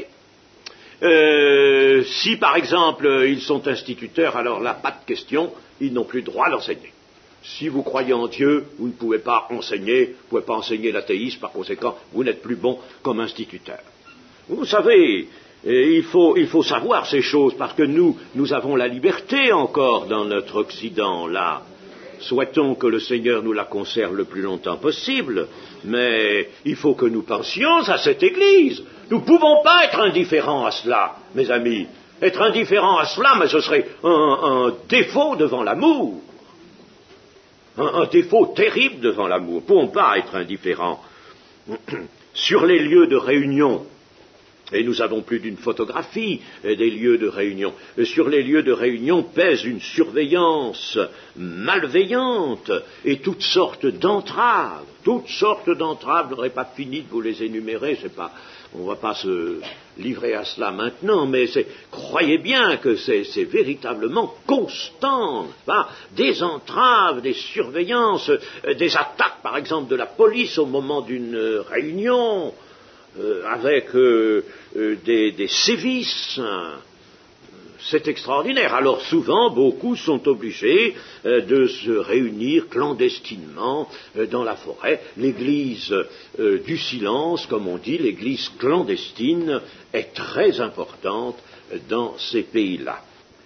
Euh, si par exemple ils sont instituteurs, alors là, pas de question, ils n'ont plus droit d'enseigner. Si vous croyez en Dieu, vous ne pouvez pas enseigner, vous ne pouvez pas enseigner l'athéisme, par conséquent, vous n'êtes plus bon comme instituteur. Vous savez, il faut, il faut savoir ces choses, parce que nous, nous avons la liberté encore dans notre Occident, là. Souhaitons que le Seigneur nous la conserve le plus longtemps possible, mais il faut que nous pensions à cette Église. Nous ne pouvons pas être indifférents à cela, mes amis. Être indifférents à cela, mais ce serait un, un défaut devant l'amour. Un, un défaut terrible devant l'amour. Nous ne pouvons pas être indifférents. Sur les lieux de réunion, et nous avons plus d'une photographie des lieux de réunion. Sur les lieux de réunion pèse une surveillance malveillante et toutes sortes d'entraves. Toutes sortes d'entraves, je n'aurais pas fini de vous les énumérer, c'est pas, on ne va pas se livrer à cela maintenant, mais c'est, croyez bien que c'est, c'est véritablement constant, pas des entraves, des surveillances, des attaques par exemple de la police au moment d'une réunion, Euh, avec euh, euh, des, des sévices. C'est extraordinaire. Alors souvent, beaucoup sont obligés euh, de se réunir clandestinement euh, dans la forêt. L'église euh, du silence, comme on dit, l'église clandestine, est très importante dans ces pays-là.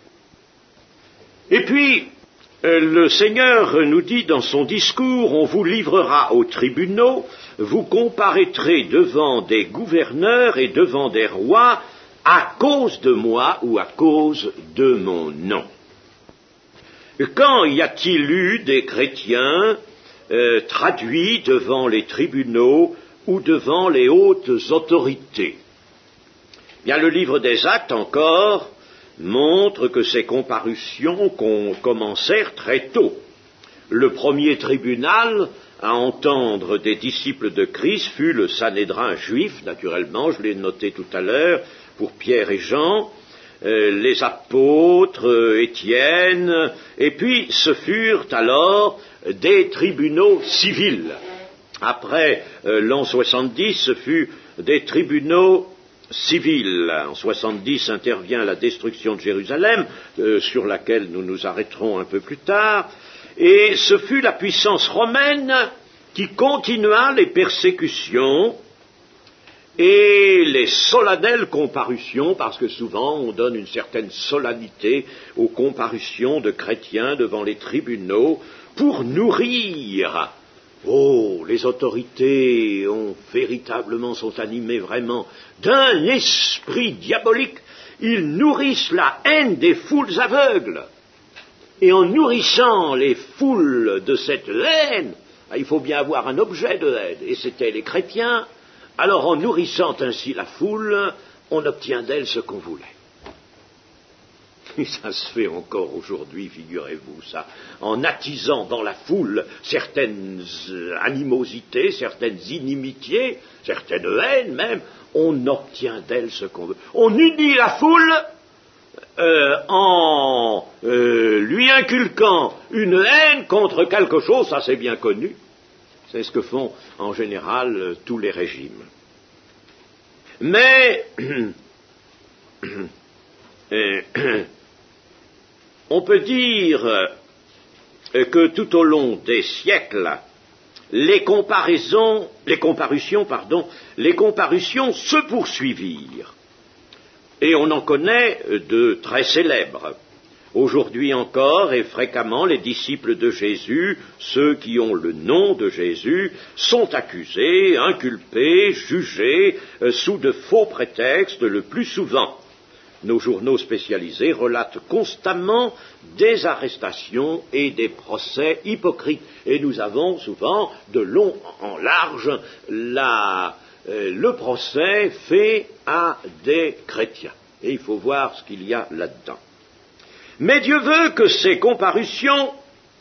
Et puis, euh, le Seigneur nous dit dans son discours, on vous livrera aux tribunaux, vous comparaîtrez devant des gouverneurs et devant des rois à cause de moi ou à cause de mon nom. Quand y a-t-il eu des chrétiens euh, traduits devant les tribunaux ou devant les hautes autorités? Bien, le livre des Actes encore montre que ces comparutions commencèrent très tôt. Le premier tribunal à entendre des disciples de Christ fut le Sanhédrin juif, naturellement, je l'ai noté tout à l'heure, pour Pierre et Jean, euh, les apôtres, euh, Étienne, et puis ce furent alors des tribunaux civils. Après euh, l'an soixante-dix, ce fut des tribunaux civile. En soixante-dix intervient la destruction de Jérusalem, euh, sur laquelle nous nous arrêterons un peu plus tard, et ce fut la puissance romaine qui continua les persécutions et les solennelles comparutions, parce que souvent on donne une certaine solennité aux comparutions de chrétiens devant les tribunaux pour nourrir. Oh, les autorités ont véritablement, sont animées vraiment d'un esprit diabolique. Ils nourrissent la haine des foules aveugles. Et en nourrissant les foules de cette haine, il faut bien avoir un objet de haine, et c'était les chrétiens. Alors en nourrissant ainsi la foule, on obtient d'elle ce qu'on voulait. Et ça se fait encore aujourd'hui, figurez-vous ça, en attisant dans la foule certaines animosités, certaines inimitiés, certaines haines même, on obtient d'elle ce qu'on veut. On unit la foule euh, en euh, lui inculquant une haine contre quelque chose, ça c'est bien connu. C'est ce que font en général euh, tous les régimes. Mais euh, on peut dire euh, que tout au long des siècles, les comparaisons, les comparutions, pardon, les comparutions se poursuivirent. Et on en connaît de très célèbres. Aujourd'hui encore et fréquemment, les disciples de Jésus, ceux qui ont le nom de Jésus, sont accusés, inculpés, jugés, euh, sous de faux prétextes le plus souvent. Nos journaux spécialisés relatent constamment des arrestations et des procès hypocrites. Et nous avons souvent, de long en large, la, euh, le procès fait à des chrétiens. Et il faut voir ce qu'il y a là-dedans. Mais Dieu veut que ces comparutions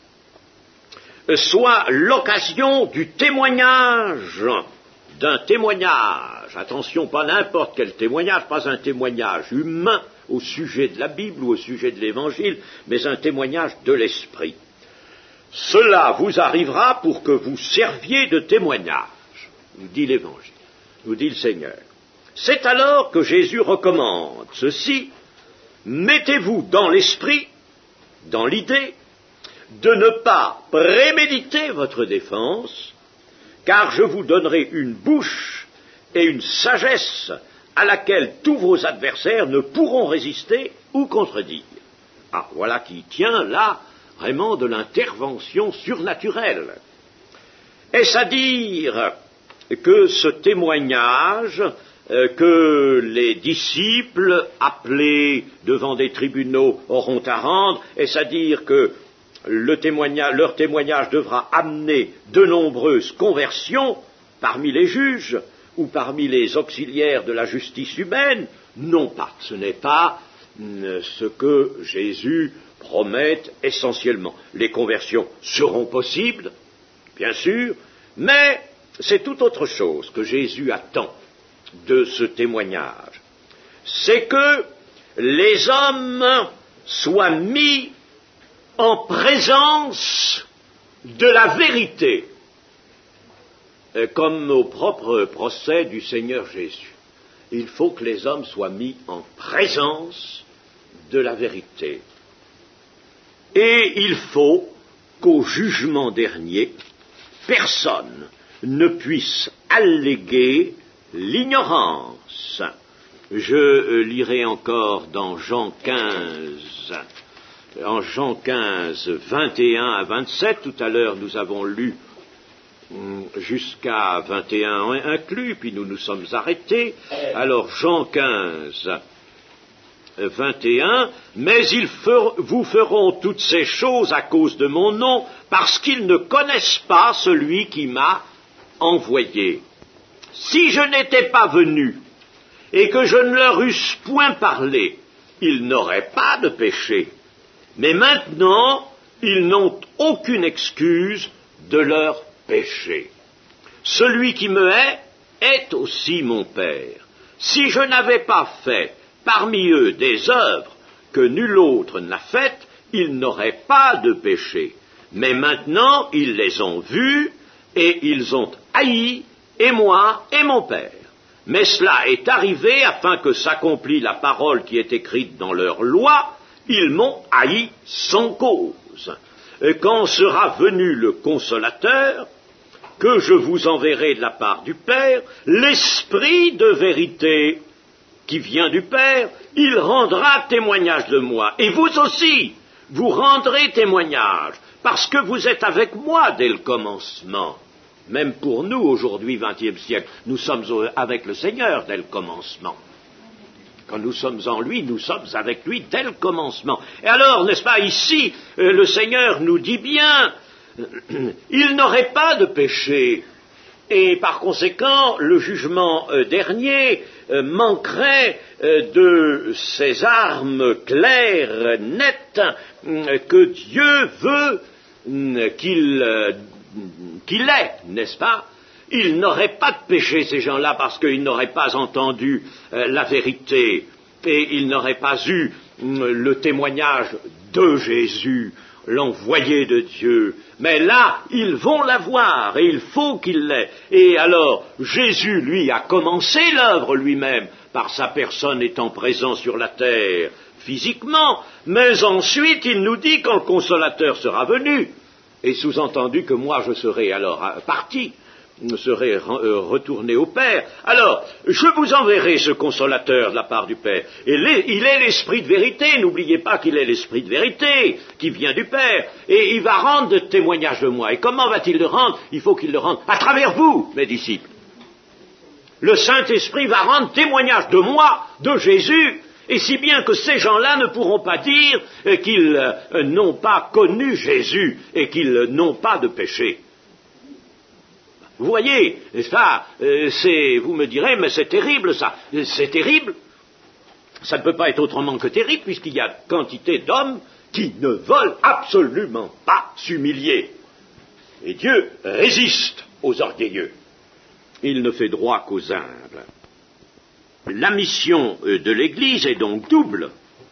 soient l'occasion du témoignage, d'un témoignage. Attention, pas n'importe quel témoignage, pas un témoignage humain au sujet de la Bible ou au sujet de l'Évangile, mais un témoignage de l'Esprit. Cela vous arrivera pour que vous serviez de témoignage, nous dit l'Évangile, nous dit le Seigneur. C'est alors que Jésus recommande ceci: mettez-vous dans l'esprit, dans l'idée, de ne pas préméditer votre défense, car je vous donnerai une bouche et une sagesse à laquelle tous vos adversaires ne pourront résister ou contredire. Ah, voilà qui tient là vraiment de l'intervention surnaturelle. Est-ce à dire que ce témoignage euh, que les disciples appelés devant des tribunaux auront à rendre, est-ce à dire que le témoignage, leur témoignage devra amener de nombreuses conversions parmi les juges ou parmi les auxiliaires de la justice humaine? Non pas, ce n'est pas euh, ce que Jésus promet essentiellement. Les conversions seront possibles, bien sûr, mais c'est tout autre chose que Jésus attend de ce témoignage. C'est que les hommes soient mis en présence de la vérité, comme au propre procès du Seigneur Jésus. Il faut que les hommes soient mis en présence de la vérité. Et il faut qu'au jugement dernier, personne ne puisse alléguer l'ignorance. Je euh, lirai encore dans Jean quinze, en Jean quinze, vingt et un à vingt-sept, tout à l'heure nous avons lu hum, jusqu'à vingt et un inclus, puis nous nous sommes arrêtés. Alors Jean quinze, vingt et un, mais ils fer, vous feront toutes ces choses à cause de mon nom, parce qu'ils ne connaissent pas celui qui m'a envoyé. Si je n'étais pas venu et que je ne leur eusse point parlé, ils n'auraient pas de péché. Mais maintenant, ils n'ont aucune excuse de leur péché. Celui qui me hait est aussi mon Père. Si je n'avais pas fait parmi eux des œuvres que nul autre n'a faites, ils n'auraient pas de péché. Mais maintenant, ils les ont vues et ils ont haï, et moi et mon Père. Mais cela est arrivé afin que s'accomplît la parole qui est écrite dans leur loi, ils m'ont haï sans cause. Quand sera venu le consolateur, que je vous enverrai de la part du Père, l'Esprit de vérité qui vient du Père, il rendra témoignage de moi. Et vous aussi, vous rendrez témoignage, parce que vous êtes avec moi dès le commencement. Même pour nous, aujourd'hui, vingtième siècle, nous sommes avec le Seigneur dès le commencement. Quand nous sommes en lui, nous sommes avec lui dès le commencement. Et alors, n'est-ce pas, ici, euh, le Seigneur nous dit bien, il n'aurait pas de péché. Et par conséquent, le jugement euh, dernier euh, manquerait euh, de ces armes claires, nettes, euh, que Dieu veut euh, qu'il, euh, qu'il ait, n'est-ce pas? Ils n'auraient pas de péché, ces gens-là, parce qu'ils n'auraient pas entendu euh, la vérité, et ils n'auraient pas eu euh, le témoignage de Jésus, l'envoyé de Dieu. Mais là, ils vont l'avoir, et il faut qu'il l'ait. Et alors, Jésus, lui, a commencé l'œuvre lui-même, par sa personne étant présent sur la terre, physiquement, mais ensuite, il nous dit quand le Consolateur sera venu, et sous-entendu que moi, je serai alors parti, serait retourné au Père. Alors, je vous enverrai ce consolateur de la part du Père. Et il est l'Esprit de vérité, n'oubliez pas qu'il est l'Esprit de vérité, qui vient du Père, et il va rendre témoignage de moi. Et comment va-t-il le rendre? Il faut qu'il le rende à travers vous, mes disciples. Le Saint-Esprit va rendre témoignage de moi, de Jésus, et si bien que ces gens-là ne pourront pas dire qu'ils n'ont pas connu Jésus, et qu'ils n'ont pas de péché. Vous voyez, ça, euh, c'est, vous me direz, mais c'est terrible ça, c'est terrible. Ça ne peut pas être autrement que terrible, puisqu'il y a quantité d'hommes qui ne veulent absolument pas s'humilier. Et Dieu résiste aux orgueilleux. Il ne fait droit qu'aux humbles. La mission de l'Église est donc double.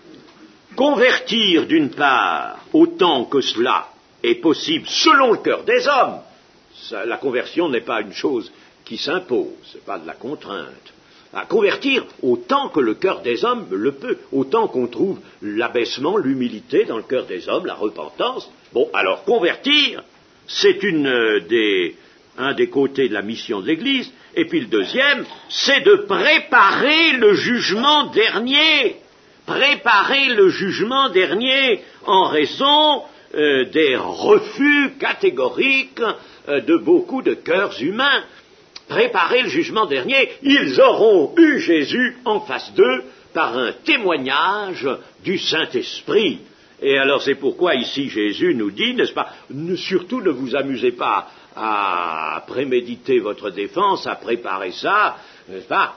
Convertir d'une part autant que cela est possible selon le cœur des hommes. Ça, la conversion n'est pas une chose qui s'impose, ce n'est pas de la contrainte. À convertir autant que le cœur des hommes le peut, autant qu'on trouve l'abaissement, l'humilité dans le cœur des hommes, la repentance. Bon, alors convertir, c'est une euh, des, un des côtés de la mission de l'Église, et puis le deuxième, c'est de préparer le jugement dernier, préparer le jugement dernier en raison euh, des refus catégoriques euh, de beaucoup de cœurs humains. Préparer le jugement dernier, ils auront eu Jésus en face d'eux par un témoignage du Saint-Esprit. Et alors c'est pourquoi ici Jésus nous dit, n'est-ce pas, ne, surtout ne vous amusez pas à préméditer votre défense, à préparer ça, n'est-ce pas,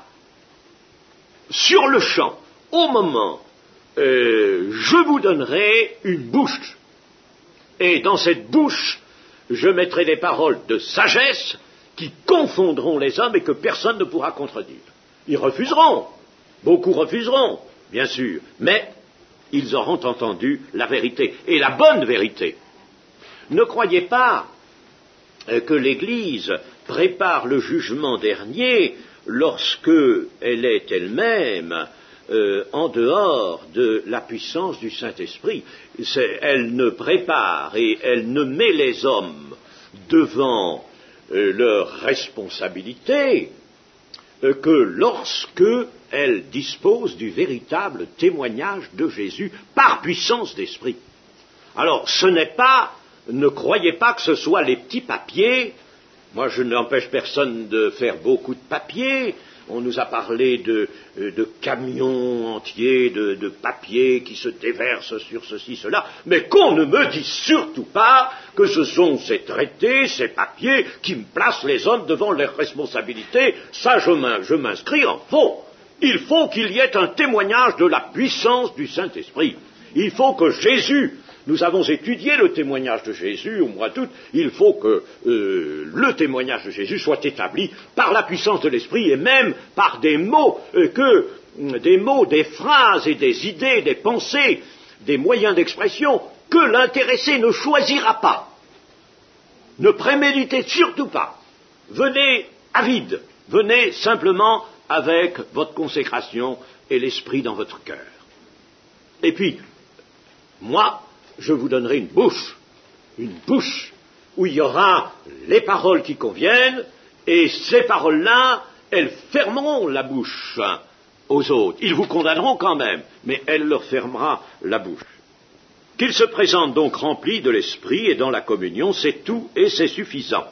sur le champ, au moment, euh, je vous donnerai une bouche, et dans cette bouche, je mettrai des paroles de sagesse qui confondront les hommes et que personne ne pourra contredire. Ils refuseront, beaucoup refuseront, bien sûr, mais ils auront entendu la vérité, et la bonne vérité. Ne croyez pas que l'Église prépare le jugement dernier lorsque elle est elle-même euh, en dehors de la puissance du Saint-Esprit. C'est, elle ne prépare et elle ne met les hommes devant euh, leur responsabilité euh, que lorsque elle dispose du véritable témoignage de Jésus par puissance d'esprit. Alors, ce n'est pas, ne croyez pas que ce soit les petits papiers. Moi, je n'empêche personne de faire beaucoup de papiers. On nous a parlé de, de camions entiers de, de papier qui se déversent sur ceci, cela, mais qu'on ne me dise surtout pas que ce sont ces traités, ces papiers qui me placent les hommes devant leurs responsabilités. Ça, je m'inscris en faux. Il faut qu'il y ait un témoignage de la puissance du Saint-Esprit. Il faut que Jésus, nous avons étudié le témoignage de Jésus au mois d'août, il faut que euh, le témoignage de Jésus soit établi par la puissance de l'Esprit et même par des mots, euh, que, des mots, des phrases et des idées, des pensées, des moyens d'expression que l'intéressé ne choisira pas. Ne préméditez surtout pas. Venez avide. Venez simplement avec votre consécration et l'esprit dans votre cœur. Et puis, moi, je vous donnerai une bouche, une bouche où il y aura les paroles qui conviennent, et ces paroles-là, elles fermeront la bouche aux autres. Ils vous condamneront quand même, mais elle leur fermera la bouche. Qu'ils se présentent donc remplis de l'esprit et dans la communion, c'est tout et c'est suffisant.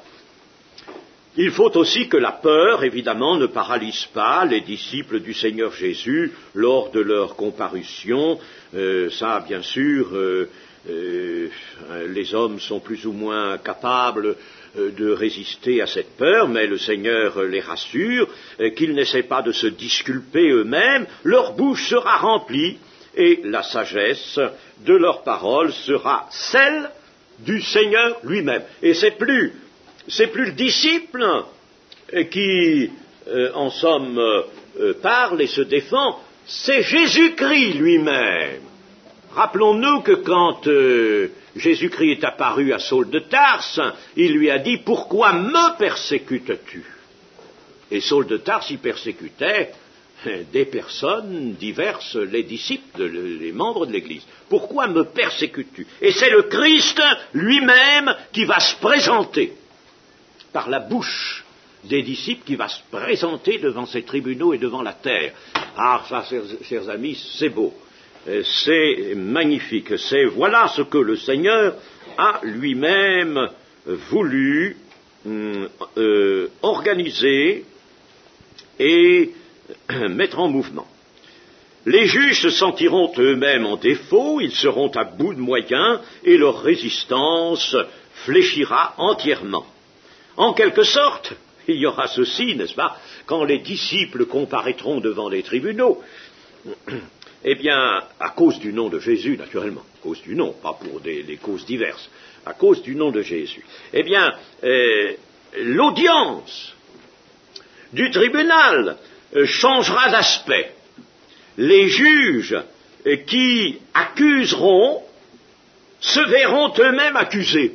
Il faut aussi que la peur, évidemment, ne paralyse pas les disciples du Seigneur Jésus lors de leur comparution. Euh, ça, bien sûr, euh, euh, les hommes sont plus ou moins capables euh, de résister à cette peur, mais le Seigneur les rassure, euh, qu'ils n'essaient pas de se disculper eux-mêmes, leur bouche sera remplie, et la sagesse de leurs paroles sera celle du Seigneur lui-même. Et c'est plus, c'est plus le disciple qui, euh, en somme, euh, parle et se défend, c'est Jésus-Christ lui-même. Rappelons-nous que quand euh, Jésus-Christ est apparu à Saul de Tarse, il lui a dit « Pourquoi me persécutes-tu » Et Saul de Tarse y persécutait des personnes diverses, les disciples, les membres de l'Église. Pourquoi me persécutes-tu? Et c'est le Christ lui-même qui va se présenter par la bouche des disciples, qui va se présenter devant ces tribunaux et devant la terre. Ah, ça, chers, chers amis, c'est beau, c'est magnifique. C'est voilà ce que le Seigneur a lui-même voulu euh, organiser et mettre en mouvement. Les juges se sentiront eux-mêmes en défaut, ils seront à bout de moyens et leur résistance fléchira entièrement. En quelque sorte, il y aura ceci, n'est-ce pas, quand les disciples comparaîtront devant les tribunaux, eh bien, à cause du nom de Jésus, naturellement, à cause du nom, pas pour des, des causes diverses, à cause du nom de Jésus, eh bien, euh, l'audience du tribunal changera d'aspect. Les juges qui accuseront se verront eux-mêmes accusés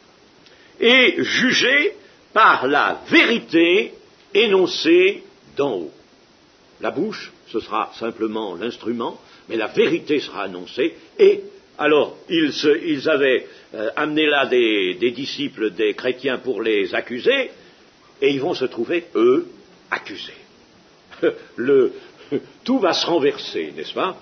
et jugés par la vérité énoncée d'en haut. La bouche, ce sera simplement l'instrument, mais la vérité sera annoncée, et alors ils, se, ils avaient euh, amené là des, des disciples des chrétiens pour les accuser, et ils vont se trouver, eux, accusés. Le, tout va se renverser, n'est-ce pas?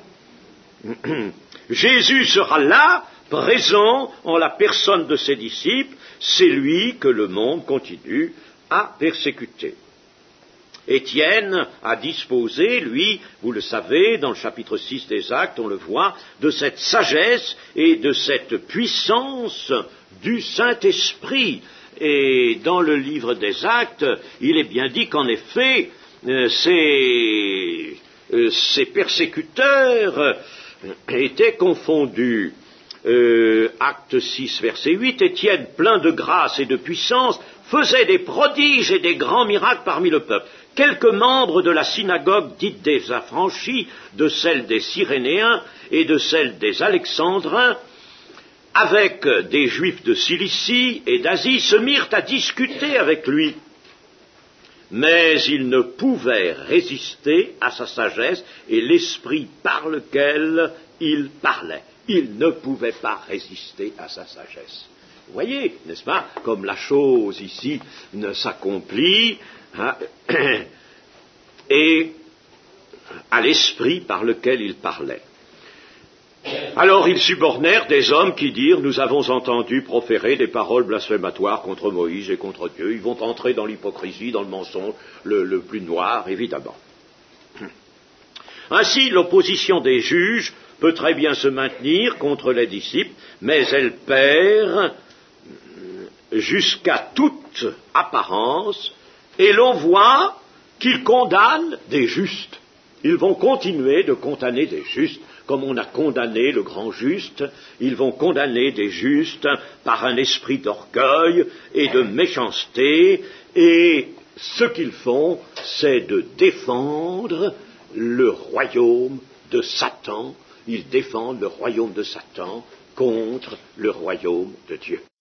Jésus sera là, présent en la personne de ses disciples, c'est lui que le monde continue à persécuter. Étienne a disposé, lui, vous le savez, dans le chapitre six des Actes, on le voit, de cette sagesse et de cette puissance du Saint-Esprit. Et dans le livre des Actes, il est bien dit qu'en effet, euh, ces, euh, ces persécuteurs euh, étaient confondus. Euh, acte six, verset huit, Étienne, plein de grâce et de puissance, faisait des prodiges et des grands miracles parmi le peuple. Quelques membres de la synagogue dite des affranchis, de celle des Cyrénéens et de celle des Alexandrins, avec des Juifs de Cilicie et d'Asie, se mirent à discuter avec lui. Mais ils ne pouvaient résister à sa sagesse et l'esprit par lequel il parlait. Ils ne pouvaient pas résister à sa sagesse. Vous voyez, n'est-ce pas, comme la chose ici ne s'accomplit, hein, et à l'esprit par lequel il parlait. Alors ils subornèrent des hommes qui dirent « Nous avons entendu proférer des paroles blasphématoires contre Moïse et contre Dieu. » Ils vont entrer dans l'hypocrisie, dans le mensonge, le, le plus noir, évidemment. Ainsi, l'opposition des juges peut très bien se maintenir contre les disciples, mais elle perd jusqu'à toute apparence, et l'on voit qu'ils condamnent des justes. Ils vont continuer de condamner des justes, comme on a condamné le grand juste. Ils vont condamner des justes par un esprit d'orgueil et de méchanceté, et ce qu'ils font, c'est de défendre le royaume de Satan. Ils défendent le royaume de Satan contre le royaume de Dieu.